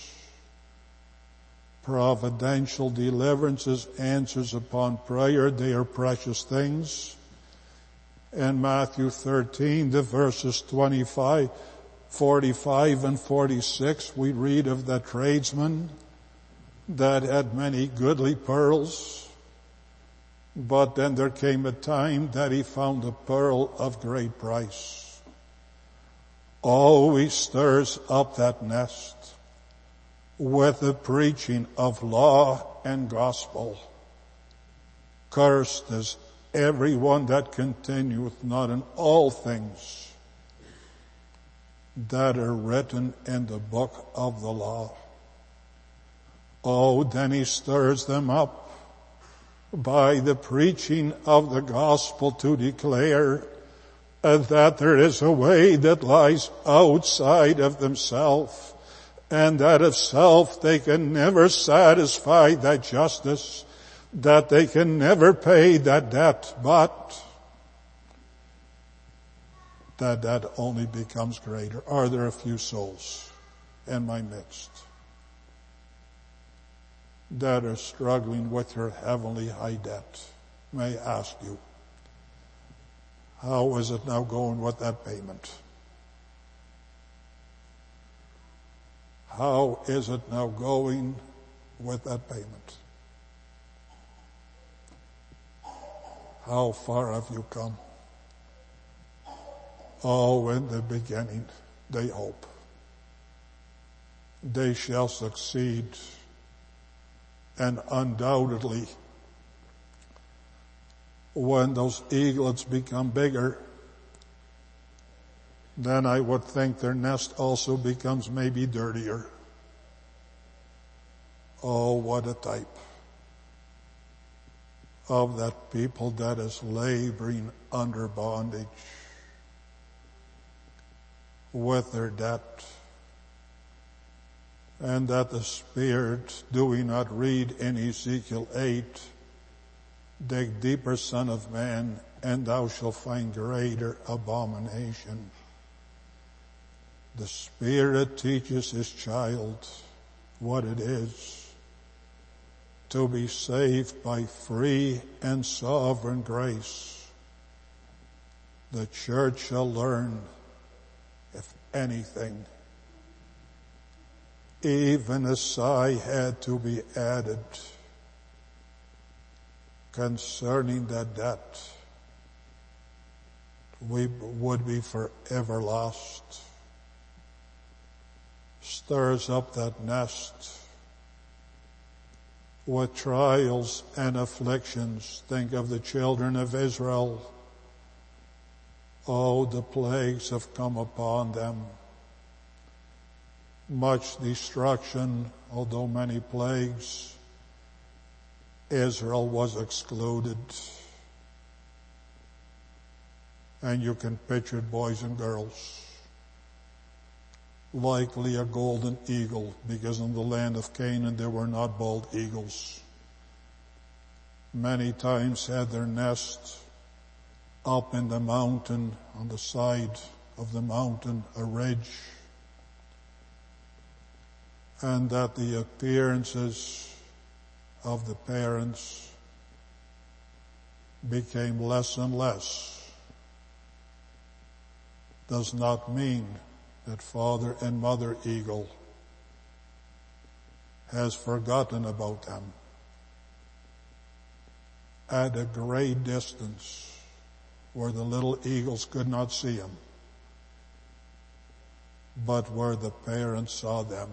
providential deliverances, answers upon prayer. They are precious things. In Matthew thirteen, the verses twenty-five, forty-five and forty-six, we read of the tradesman that had many goodly pearls, but then there came a time that he found a pearl of great price. Oh, he stirs up that nest with the preaching of law and gospel. Cursed is everyone that continueth not in all things that are written in the book of the law. Oh, then he stirs them up by the preaching of the gospel to declare uh, that there is a way that lies outside of themselves, and that of self they can never satisfy that justice, that they can never pay that debt, but that debt only becomes greater. Are there a few souls in my midst that are struggling with your heavenly high debt? May I ask you, how is it now going with that payment? How is it now going with that payment? How far have you come? Oh, in the beginning, they hope. They shall succeed. And undoubtedly, when those eaglets become bigger, then I would think their nest also becomes maybe dirtier. Oh, what a type of that people that is laboring under bondage with their debt, and that the Spirit, do we not read in Ezekiel eight, dig deeper, Son of Man, and thou shalt find greater abomination. The Spirit teaches His child what it is to be saved by free and sovereign grace. The church shall learn, if anything, even a sigh had to be added concerning that debt, we would be forever lost. Stirs up that nest with trials and afflictions. Think of the children of Israel. Oh, the plagues have come upon them. Much destruction, although many plagues. Israel was excluded. And you can picture it, boys and girls. Likely a golden eagle, because in the land of Canaan there were not bald eagles. Many times had their nest up in the mountain, on the side of the mountain, a ridge. And that the appearances of the parents became less and less does not mean that Father and Mother Eagle has forgotten about them. At a great distance where the little eagles could not see him, but where the parents saw them.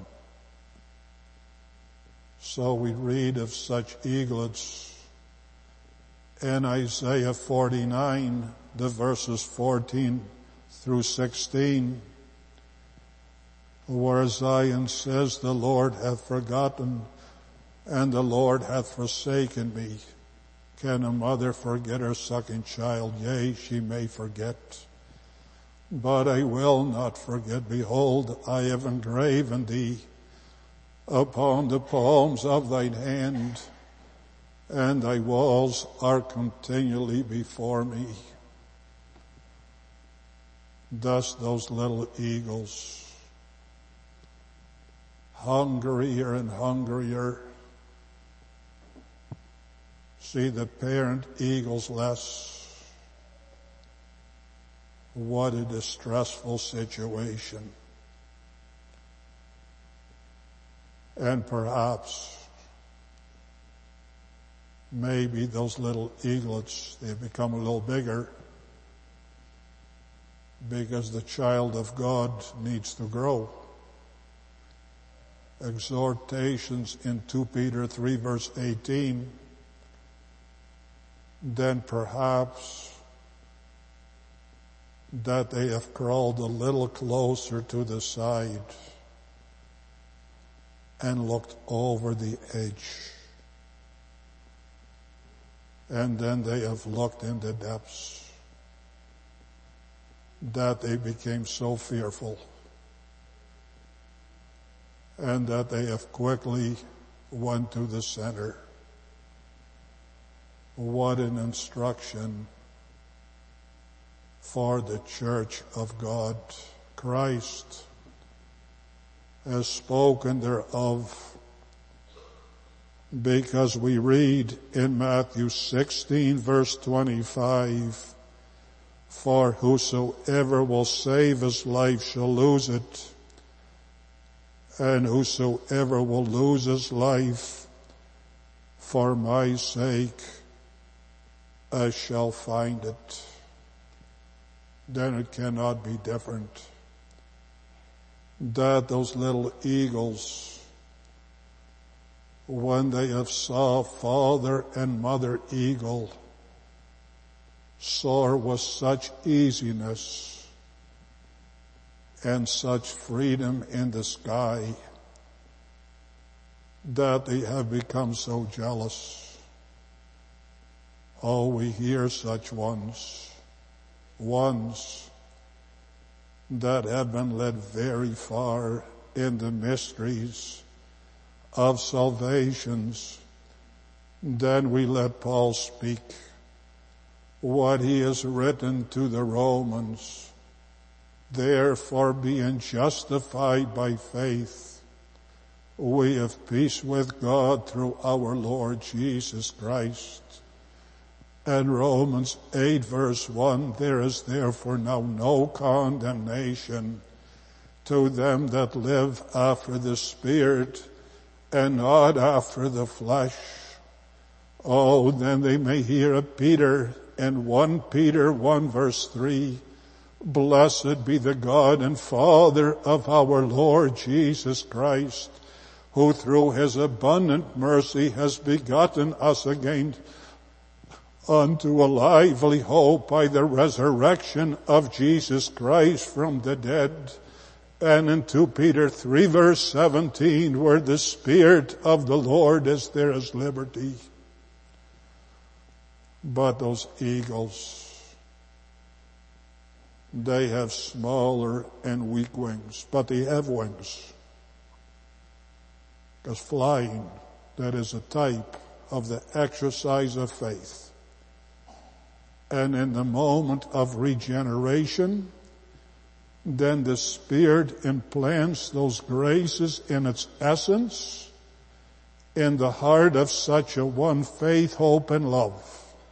So we read of such eaglets in Isaiah forty-nine, the verses fourteen through sixteen, where Zion says, the Lord hath forgotten and the Lord hath forsaken me. Can a mother forget her sucking child? Yea, she may forget, but I will not forget. Behold, I have engraven thee upon the palms of thine hand, and thy walls are continually before me. Thus those little eagles, hungrier and hungrier, see the parent eagles less. What a distressful situation. And perhaps, maybe those little eaglets, they've become a little bigger because the child of God needs to grow. Exhortations in Second Peter three verse eighteen, then perhaps that they have crawled a little closer to the side and looked over the edge. And then they have looked in the depths, that they became so fearful, and that they have quickly went to the center. What an instruction for the church of God. Christ has spoken thereof, because we read in Matthew sixteen verse twenty-five, for whosoever will save his life shall lose it, and whosoever will lose his life for my sake, I shall find it. Then it cannot be different. That those little eagles, when they have saw father and mother eagle soar with such easiness and such freedom in the sky, that they have become so jealous. Oh, we hear such ones, ones that have been led very far in the mysteries of salvations. Then we let Paul speak what he has written to the Romans. Therefore, being justified by faith, we have peace with God through our Lord Jesus Christ. And Romans eight verse one, there is therefore now no condemnation to them that live after the Spirit and not after the flesh. Oh, then they may hear of Peter in First Peter one verse three, blessed be the God and Father of our Lord Jesus Christ, who through his abundant mercy has begotten us again unto a lively hope by the resurrection of Jesus Christ from the dead. And in Second Peter three verse seventeen, where the Spirit of the Lord is, there is liberty. But those eagles, they have smaller and weak wings, but they have wings. Because flying, that is a type of the exercise of faith. And in the moment of regeneration, then the Spirit implants those graces in its essence in the heart of such a one, faith, hope, and love.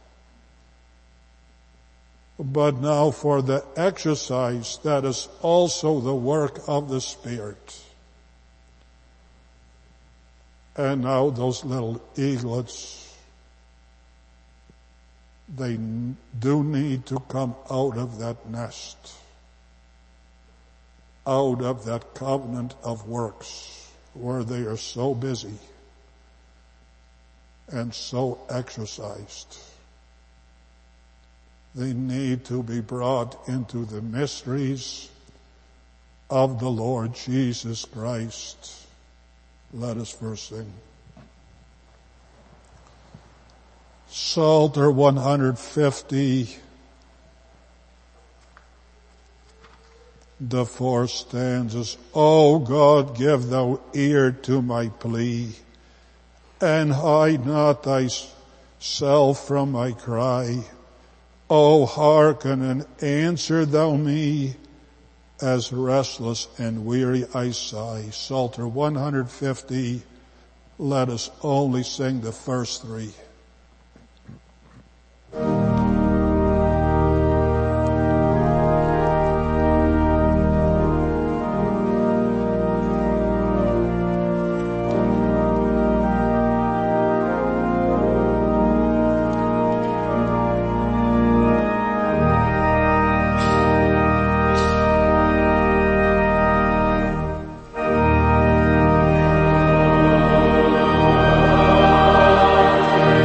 But now for the exercise, that is also the work of the Spirit. And now those little eaglets, they do need to come out of that nest, out of that covenant of works where they are so busy and so exercised. They need to be brought into the mysteries of the Lord Jesus Christ. Let us first sing. Psalter one hundred fifty, the four stanzas. O God, give thou ear to my plea, and hide not thyself from my cry. O hearken and answer thou me, as restless and weary I sigh. Psalter one hundred fifty, let us only sing the first three. Thank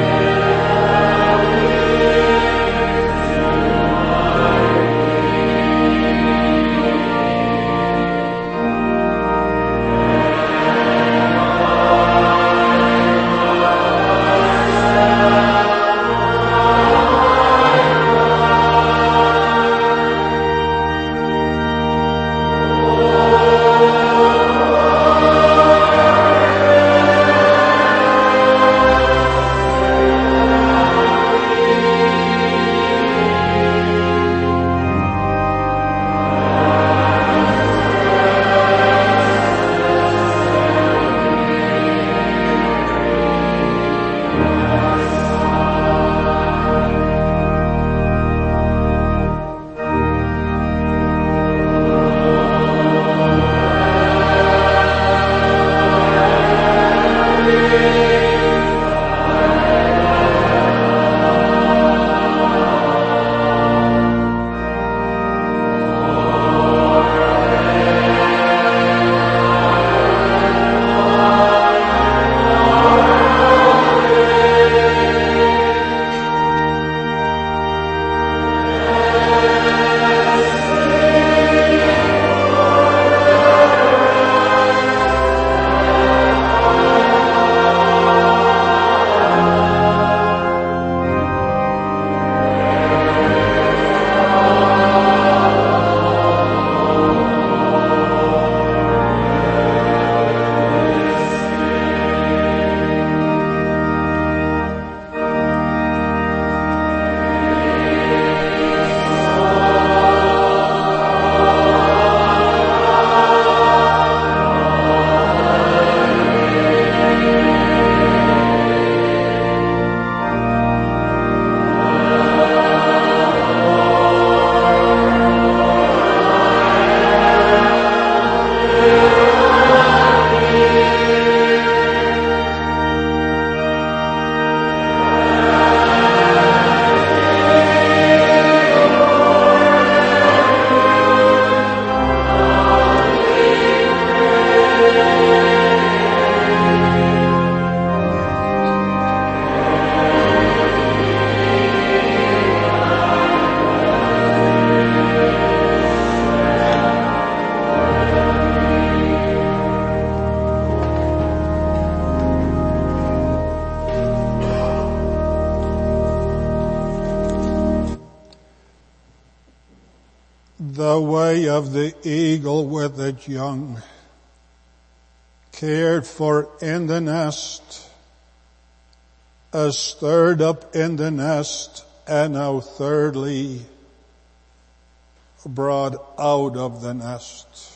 the way of the eagle with its young, cared for in the nest, uh, stirred up in the nest, and now thirdly, brought out of the nest.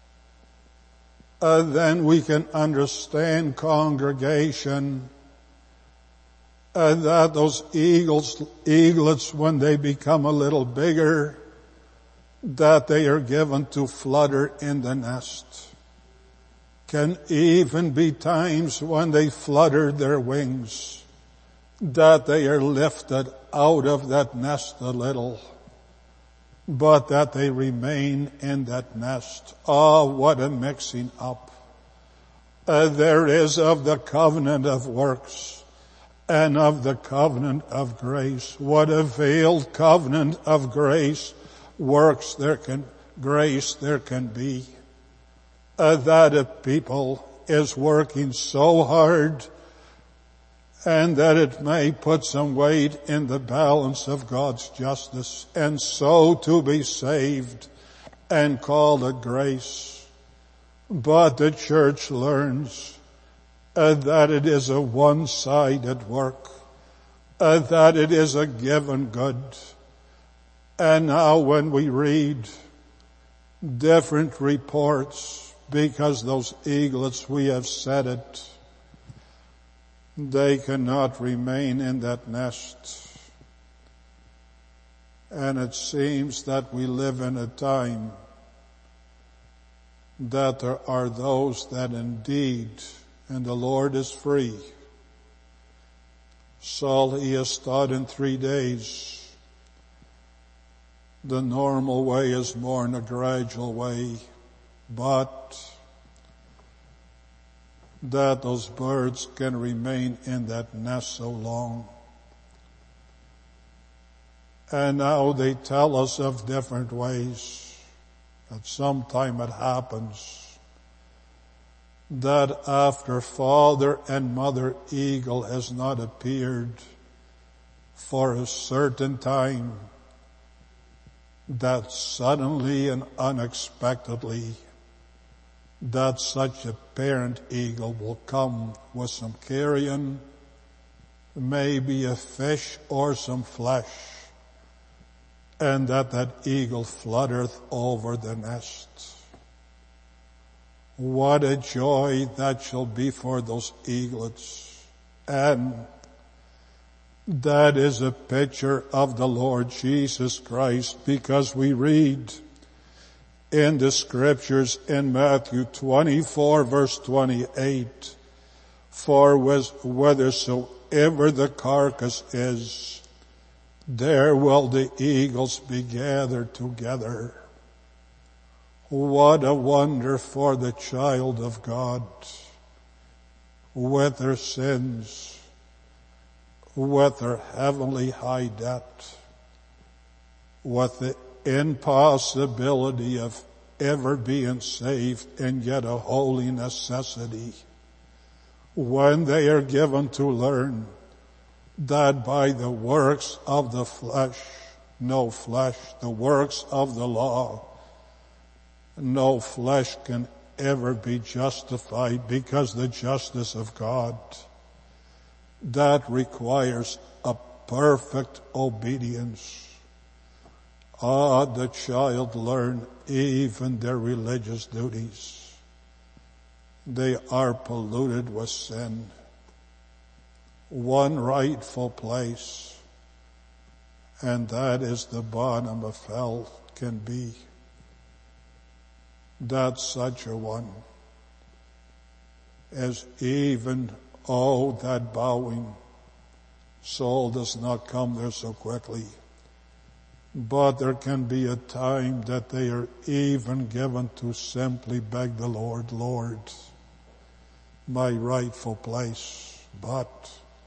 Uh, then we can understand, congregation, uh, that those eagles, eaglets, when they become a little bigger, that they are given to flutter in the nest. Can even be times when they flutter their wings, that they are lifted out of that nest a little, but that they remain in that nest. Oh, what a mixing up uh, there is of the covenant of works and of the covenant of grace. What a veiled covenant of grace, works there can, grace there can be. Uh, that a people is working so hard, and that it may put some weight in the balance of God's justice, and so to be saved and called a grace. But the church learns uh, that it is a one-sided work, uh, that it is a given good. And now when we read different reports, because those eaglets, we have said it, they cannot remain in that nest. And it seems that we live in a time that there are those that indeed, and the Lord is free. Saul, he has taught in three days. The normal way is more in a gradual way, but that those birds can remain in that nest so long. And now they tell us of different ways that sometime it happens that after father and mother eagle has not appeared for a certain time, that suddenly and unexpectedly that such a parent eagle will come with some carrion, maybe a fish or some flesh, and that that eagle fluttereth over the nest. What a joy that shall be for those eaglets. And that is a picture of the Lord Jesus Christ, because we read in the scriptures in Matthew twenty-four verse twenty-eight, for whithersoever the carcass is, there will the eagles be gathered together. What a wonder for the child of God, with their sins, with their heavenly high debt, with the impossibility of ever being saved, and yet a holy necessity, when they are given to learn that by the works of the flesh, no flesh, the works of the law, no flesh can ever be justified, because the justice of God, that requires a perfect obedience. Ah, the child learn even their religious duties. They are polluted with sin. One rightful place, and that is the bottom of hell can be. That such a one as even, oh, that bowing soul does not come there so quickly. But there can be a time that they are even given to simply beg the Lord, Lord, my rightful place, but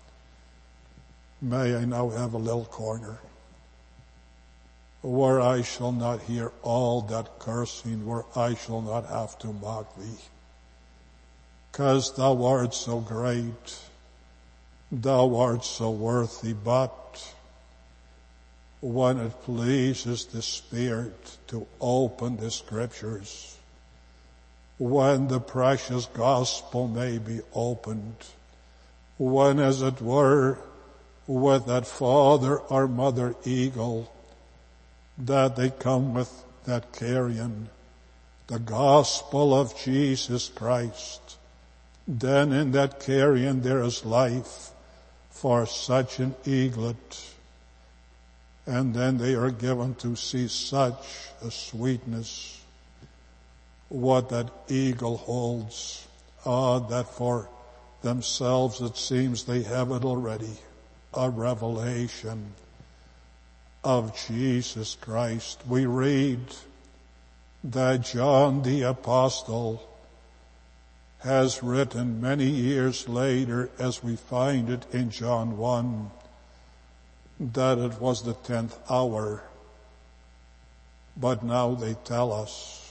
may I now have a little corner where I shall not hear all that cursing, where I shall not have to mock thee. 'Cause thou art so great, thou art so worthy, but when it pleases the Spirit to open the Scriptures, when the precious gospel may be opened, when, as it were, with that father or mother eagle, that they come with that carrion, the gospel of Jesus Christ, then in that carrion there is life for such an eaglet. And then they are given to see such a sweetness, what that eagle holds. Ah, that for themselves it seems they have it already, a revelation of Jesus Christ. We read that John the Apostle has written many years later, as we find it in John one, that it was the tenth hour. But now they tell us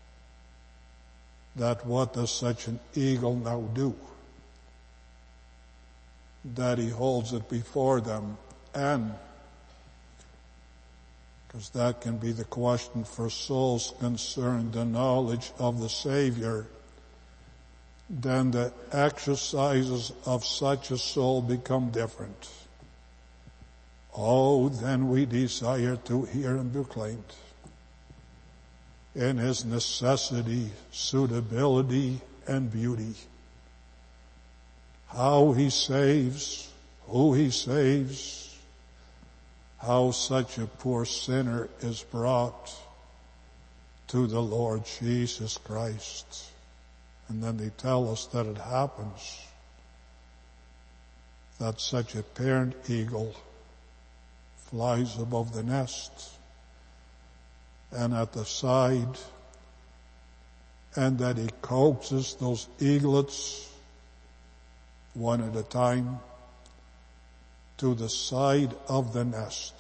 that what does such an eagle now do? That he holds it before them, and because that can be the question for souls concerned, the knowledge of the Savior, then the exercises of such a soul become different. Oh, then we desire to hear him proclaimed in his necessity, suitability, and beauty. How he saves, who he saves, how such a poor sinner is brought to the Lord Jesus Christ. And then they tell us that it happens that such a parent eagle flies above the nest and at the side, and that he coaxes those eaglets one at a time to the side of the nest.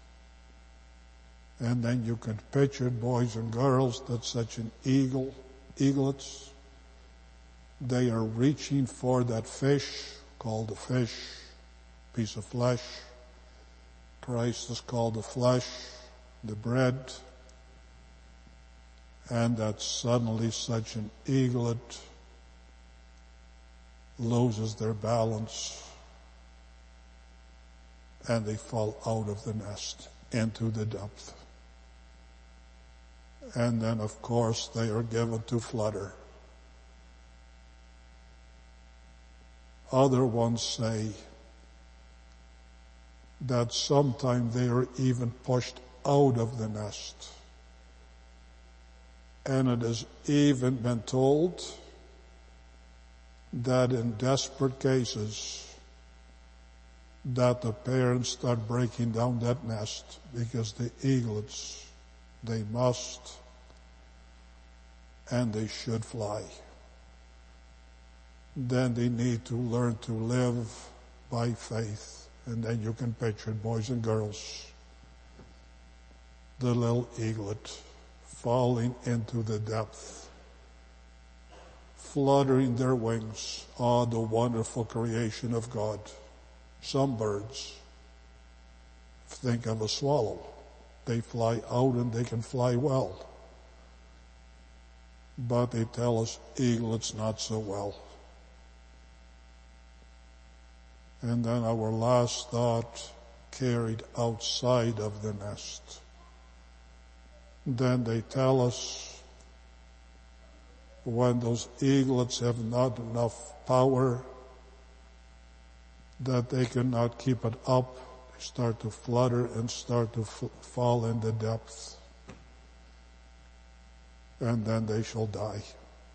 And then you can picture, boys and girls, that such an eagle, eaglets, they are reaching for that fish, called a fish, piece of flesh. Christ is called the flesh, the bread. And that suddenly such an eaglet loses their balance and they fall out of the nest into the depth. And then, of course, they are given to flutter. Other ones say that sometimes they are even pushed out of the nest. And it has even been told that in desperate cases that the parents start breaking down that nest because the eaglets, they must and they should fly. Then they need to learn to live by faith. And then you can picture, boys and girls, the little eaglet falling into the depth, fluttering their wings. Ah, the wonderful creation of God. Some birds, think of a swallow. They fly out and they can fly well. But they tell us eaglets not so well. And then our last thought, carried outside of the nest. Then they tell us when those eaglets have not enough power, that they cannot keep it up, they start to flutter and start to f- fall in the depths. And then they shall die.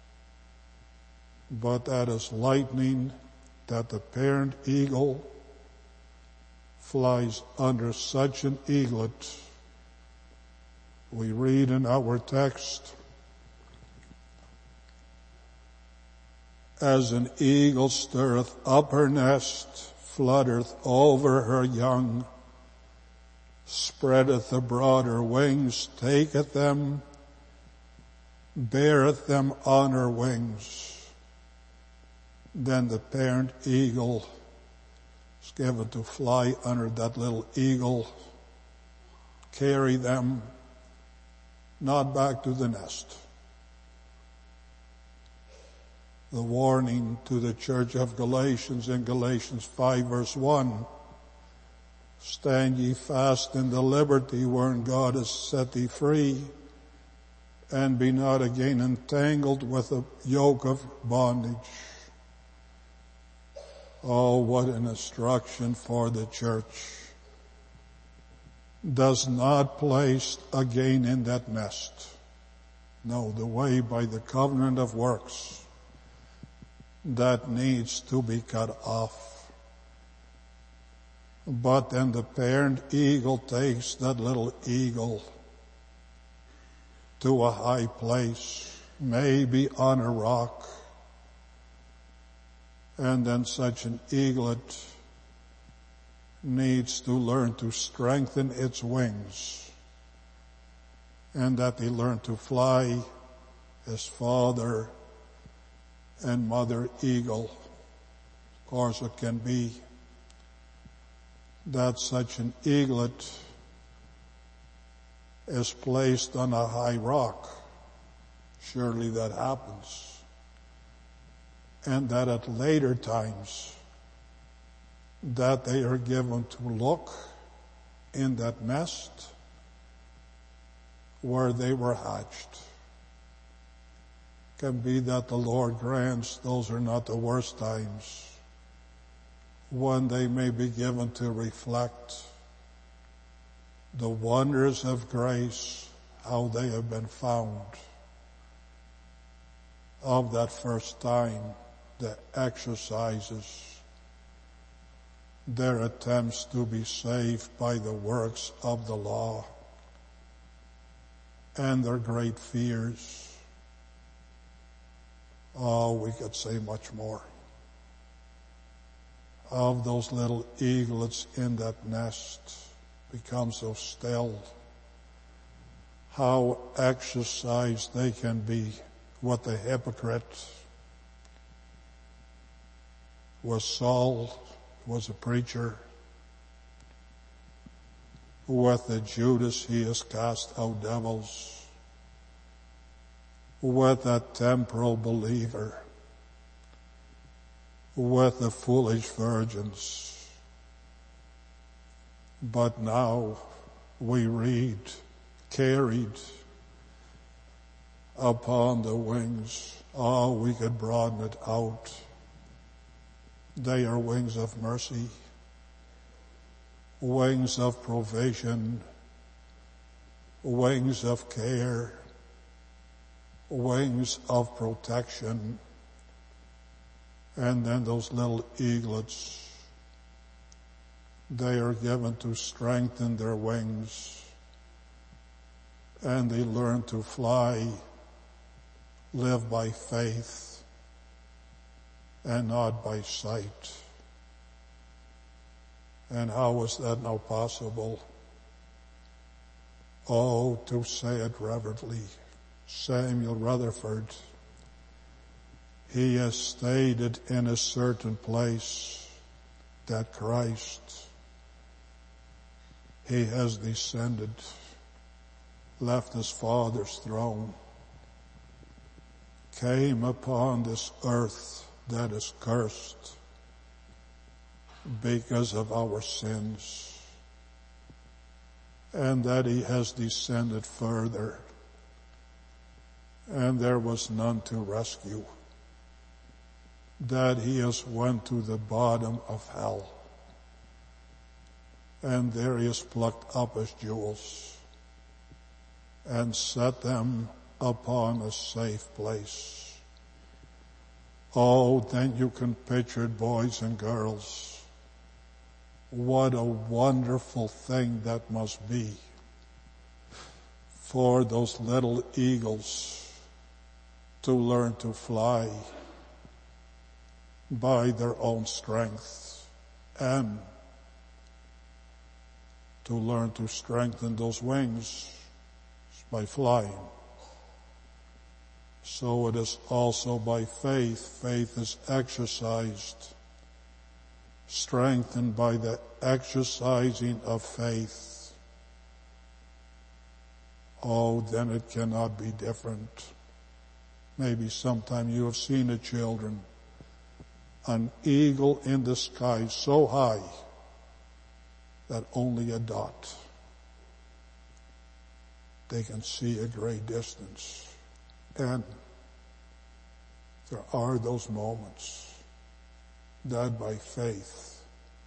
But that is lightning, that the parent eagle flies under such an eaglet. We read in our text, as an eagle stirreth up her nest, fluttereth over her young, spreadeth abroad her wings, taketh them, beareth them on her wings. Then the parent eagle is given to fly under that little eagle, carry them not back to the nest. The warning to the church of Galatians in Galatians five verse one, stand ye fast in the liberty wherein God has set thee free, and be not again entangled with a yoke of bondage. Oh, what an instruction for the church. Does not place again in that nest. No, the way by the covenant of works, that needs to be cut off. But then the parent eagle takes that little eagle to a high place, maybe on a rock, and then such an eaglet needs to learn to strengthen its wings, and that they learn to fly as father and mother eagle. Of course, it can be that such an eaglet is placed on a high rock. Surely that happens. And that at later times, that they are given to look in that nest where they were hatched. Can be that the Lord grants those are not the worst times, when they may be given to reflect the wonders of grace, how they have been found of that first time, the exercises, their attempts to be saved by the works of the law, and their great fears. Oh, we could say much more of those little eaglets in that nest, become so still, how exercised they can be. What the hypocrite was, Saul was a preacher. With the Judas he has cast out devils. With that temporal believer, with the foolish virgins. But now we read, carried upon the wings. Oh, we could broaden it out. They are wings of mercy, wings of provision, wings of care, wings of protection. And then those little eaglets, they are given to strengthen their wings, and they learn to fly, live by faith and not by sight. And how is that now possible? Oh, to say it reverently, Samuel Rutherford, he has stated in a certain place that Christ, he has descended, left his Father's throne, came upon this earth that is cursed because of our sins, and that he has descended further, and there was none to rescue, that he has went to the bottom of hell, and there he has plucked up his jewels and set them upon a safe place. Oh, then you can picture it, boys and girls. What a wonderful thing that must be for those little eagles to learn to fly by their own strength, and to learn to strengthen those wings by flying. So it is also by faith. Faith is exercised, strengthened by the exercising of faith, oh, then it cannot be different. Maybe sometime you have seen it, children. An eagle in the sky so high that only a dot they can see a great distance. And there are those moments that by faith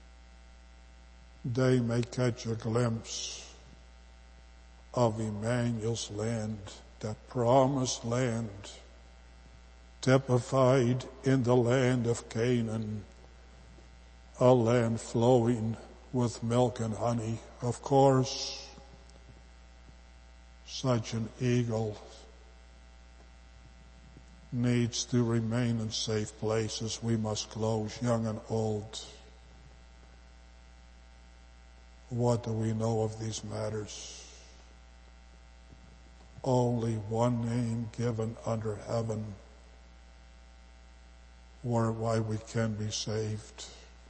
they may catch a glimpse of Emmanuel's land, that promised land, typified in the land of Canaan, a land flowing with milk and honey. Of course, such an eagle needs to remain in safe places. We must close, young and old. What do we know of these matters? Only one name given under heaven whereby we can be saved.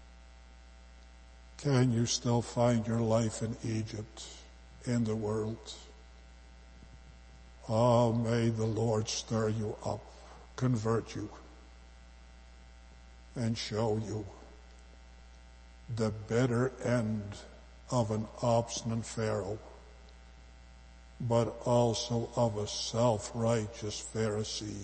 Can you still find your life in Egypt, in the world? Oh, may the Lord stir you up, convert you, and show you the bitter end of an obstinate Pharaoh, but also of a self-righteous Pharisee.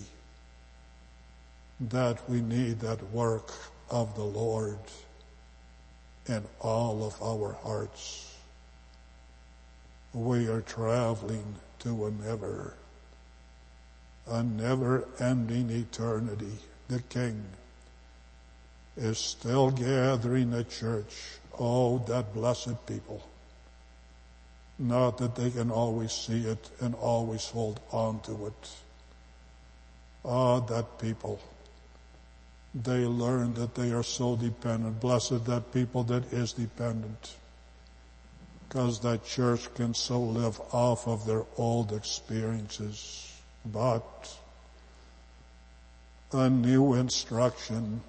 That we need that work of the Lord in all of our hearts. We are traveling to a never, a never-ending eternity. The King is still gathering a church. Oh, that blessed people. Not that they can always see it and always hold on to it. Ah, that people. They learn that they are so dependent. Blessed that people that is dependent. Because that church can so live off of their old experiences. But a new instruction,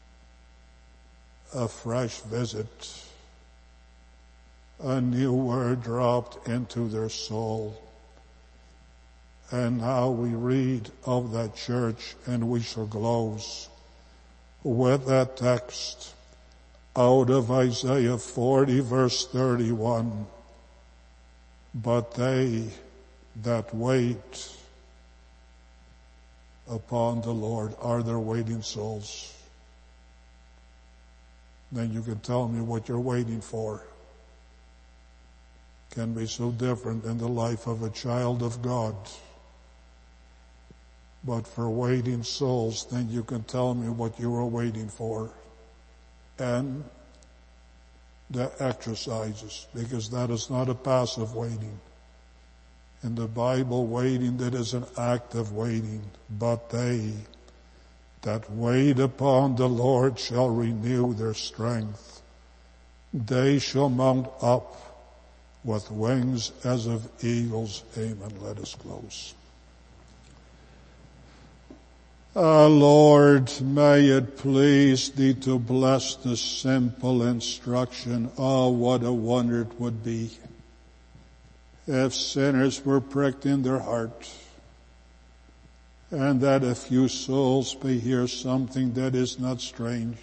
a fresh visit, a new word dropped into their soul. And now we read of that church, and we shall close with that text out of Isaiah forty verse thirty-one. But they that wait upon the Lord are their waiting souls. Then you can tell me what you're waiting for. Can be so different in the life of a child of God. But for waiting souls, then you can tell me what you are waiting for. And the exercises, because that is not a passive waiting. In the Bible, waiting, that is an active waiting. But they that wait upon the Lord shall renew their strength. They shall mount up with wings as of eagles. Amen. Let us close. Ah, Lord, may it please Thee to bless the simple instruction. Oh, what a wonder it would be if sinners were pricked in their heart, and that a few souls may hear something that is not strange,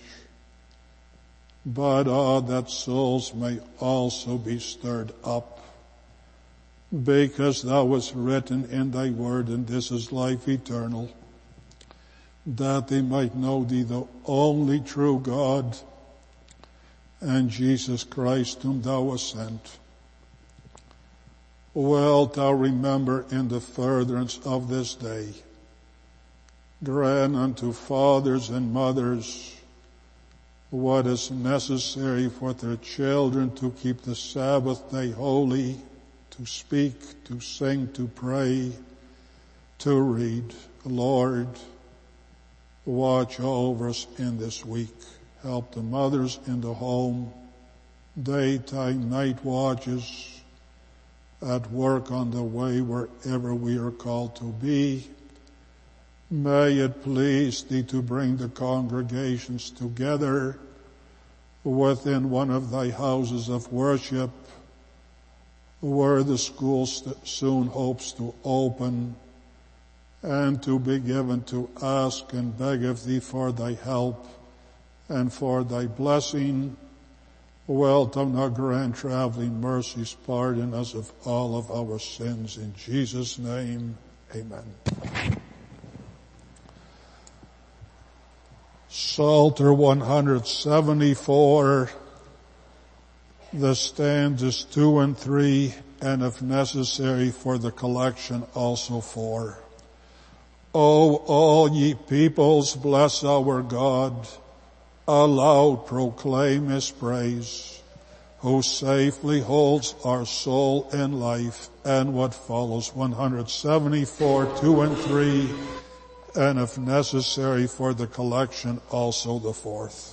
but oh, that souls may also be stirred up, because Thou was written in Thy word, and this is life eternal, that they might know Thee, the only true God, and Jesus Christ whom Thou hast sent. Wilt Thou remember in the furtherance of this day, grant unto fathers and mothers what is necessary for their children to keep the Sabbath day holy, to speak, to sing, to pray, to read. Lord, watch over us in this week. Help the mothers in the home, daytime, night watches, at work, on the way, wherever we are called to be. May it please Thee to bring the congregations together within one of Thy houses of worship, where the school st- soon hopes to open, and to be given to ask and beg of thee for thy help and for thy blessing. Wilt thou now grant traveling mercies, pardon us of all of our sins. In Jesus' name, amen. Psalter one seventy-four, the stanzas two and three, and if necessary for the collection also four. O all ye peoples, bless our God. Aloud proclaim his praise, who safely holds our soul in life. And what follows, one seventy-four, two and three, and if necessary for the collection, also the fourth.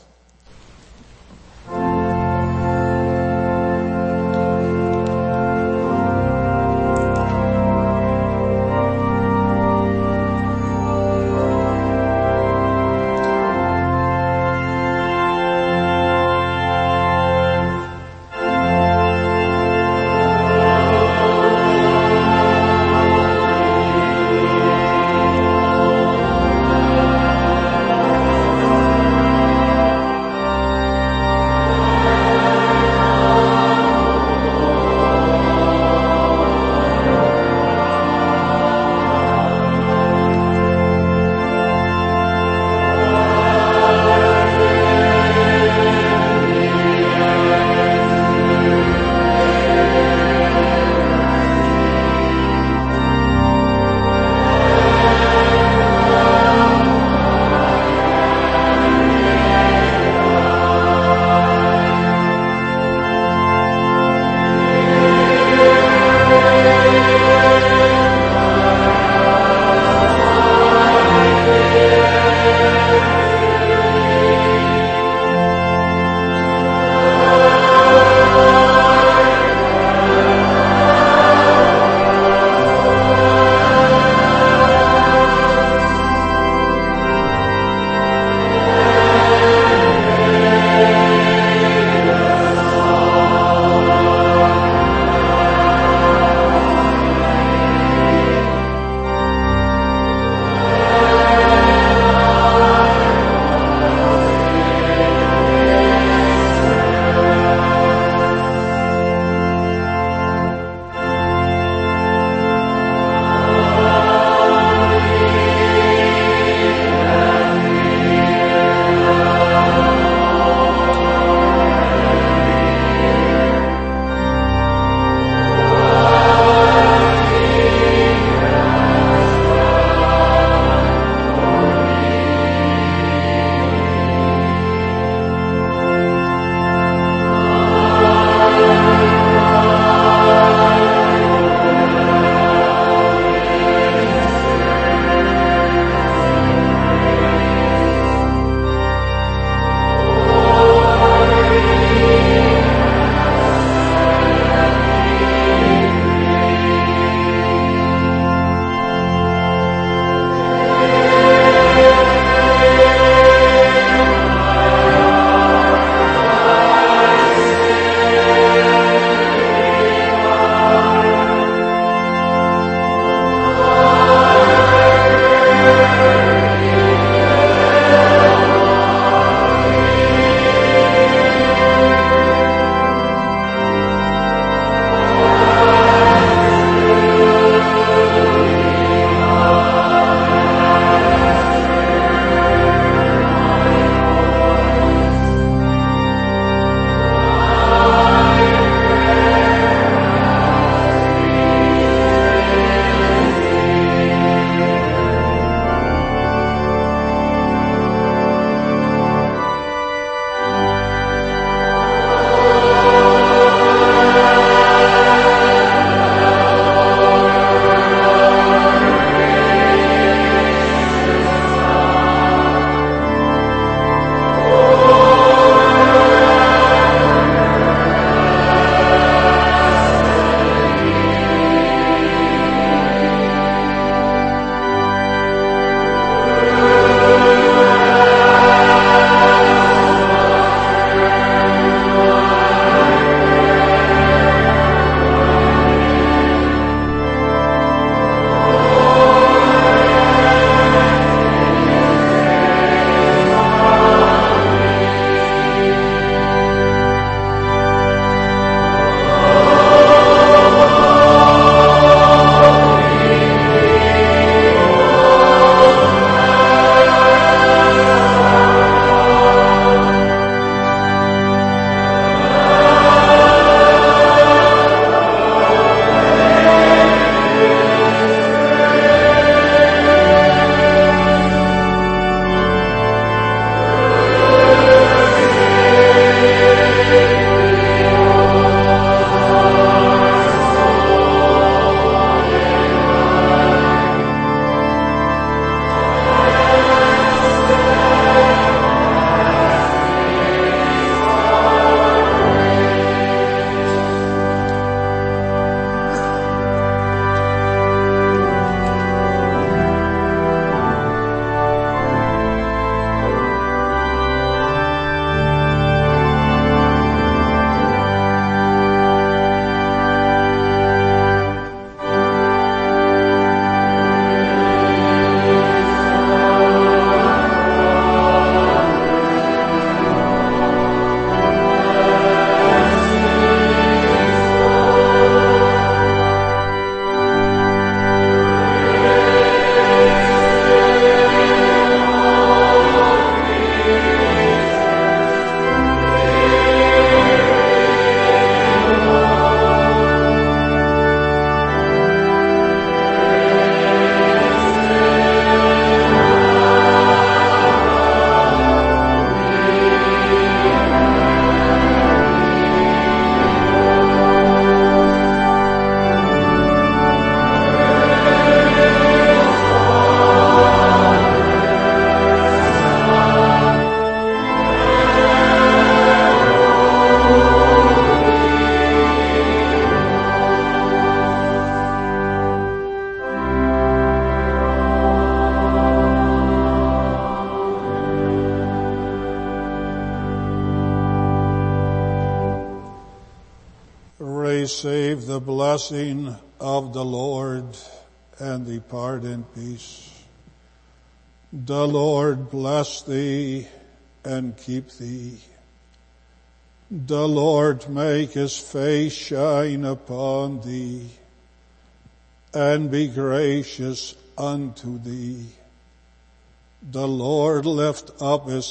receive the blessing of the Lord and depart in peace. The Lord bless thee and keep thee. The Lord make his face shine upon thee and be gracious unto thee. The Lord lift up his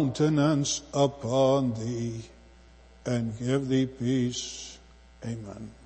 countenance upon thee and give thee peace. Amen.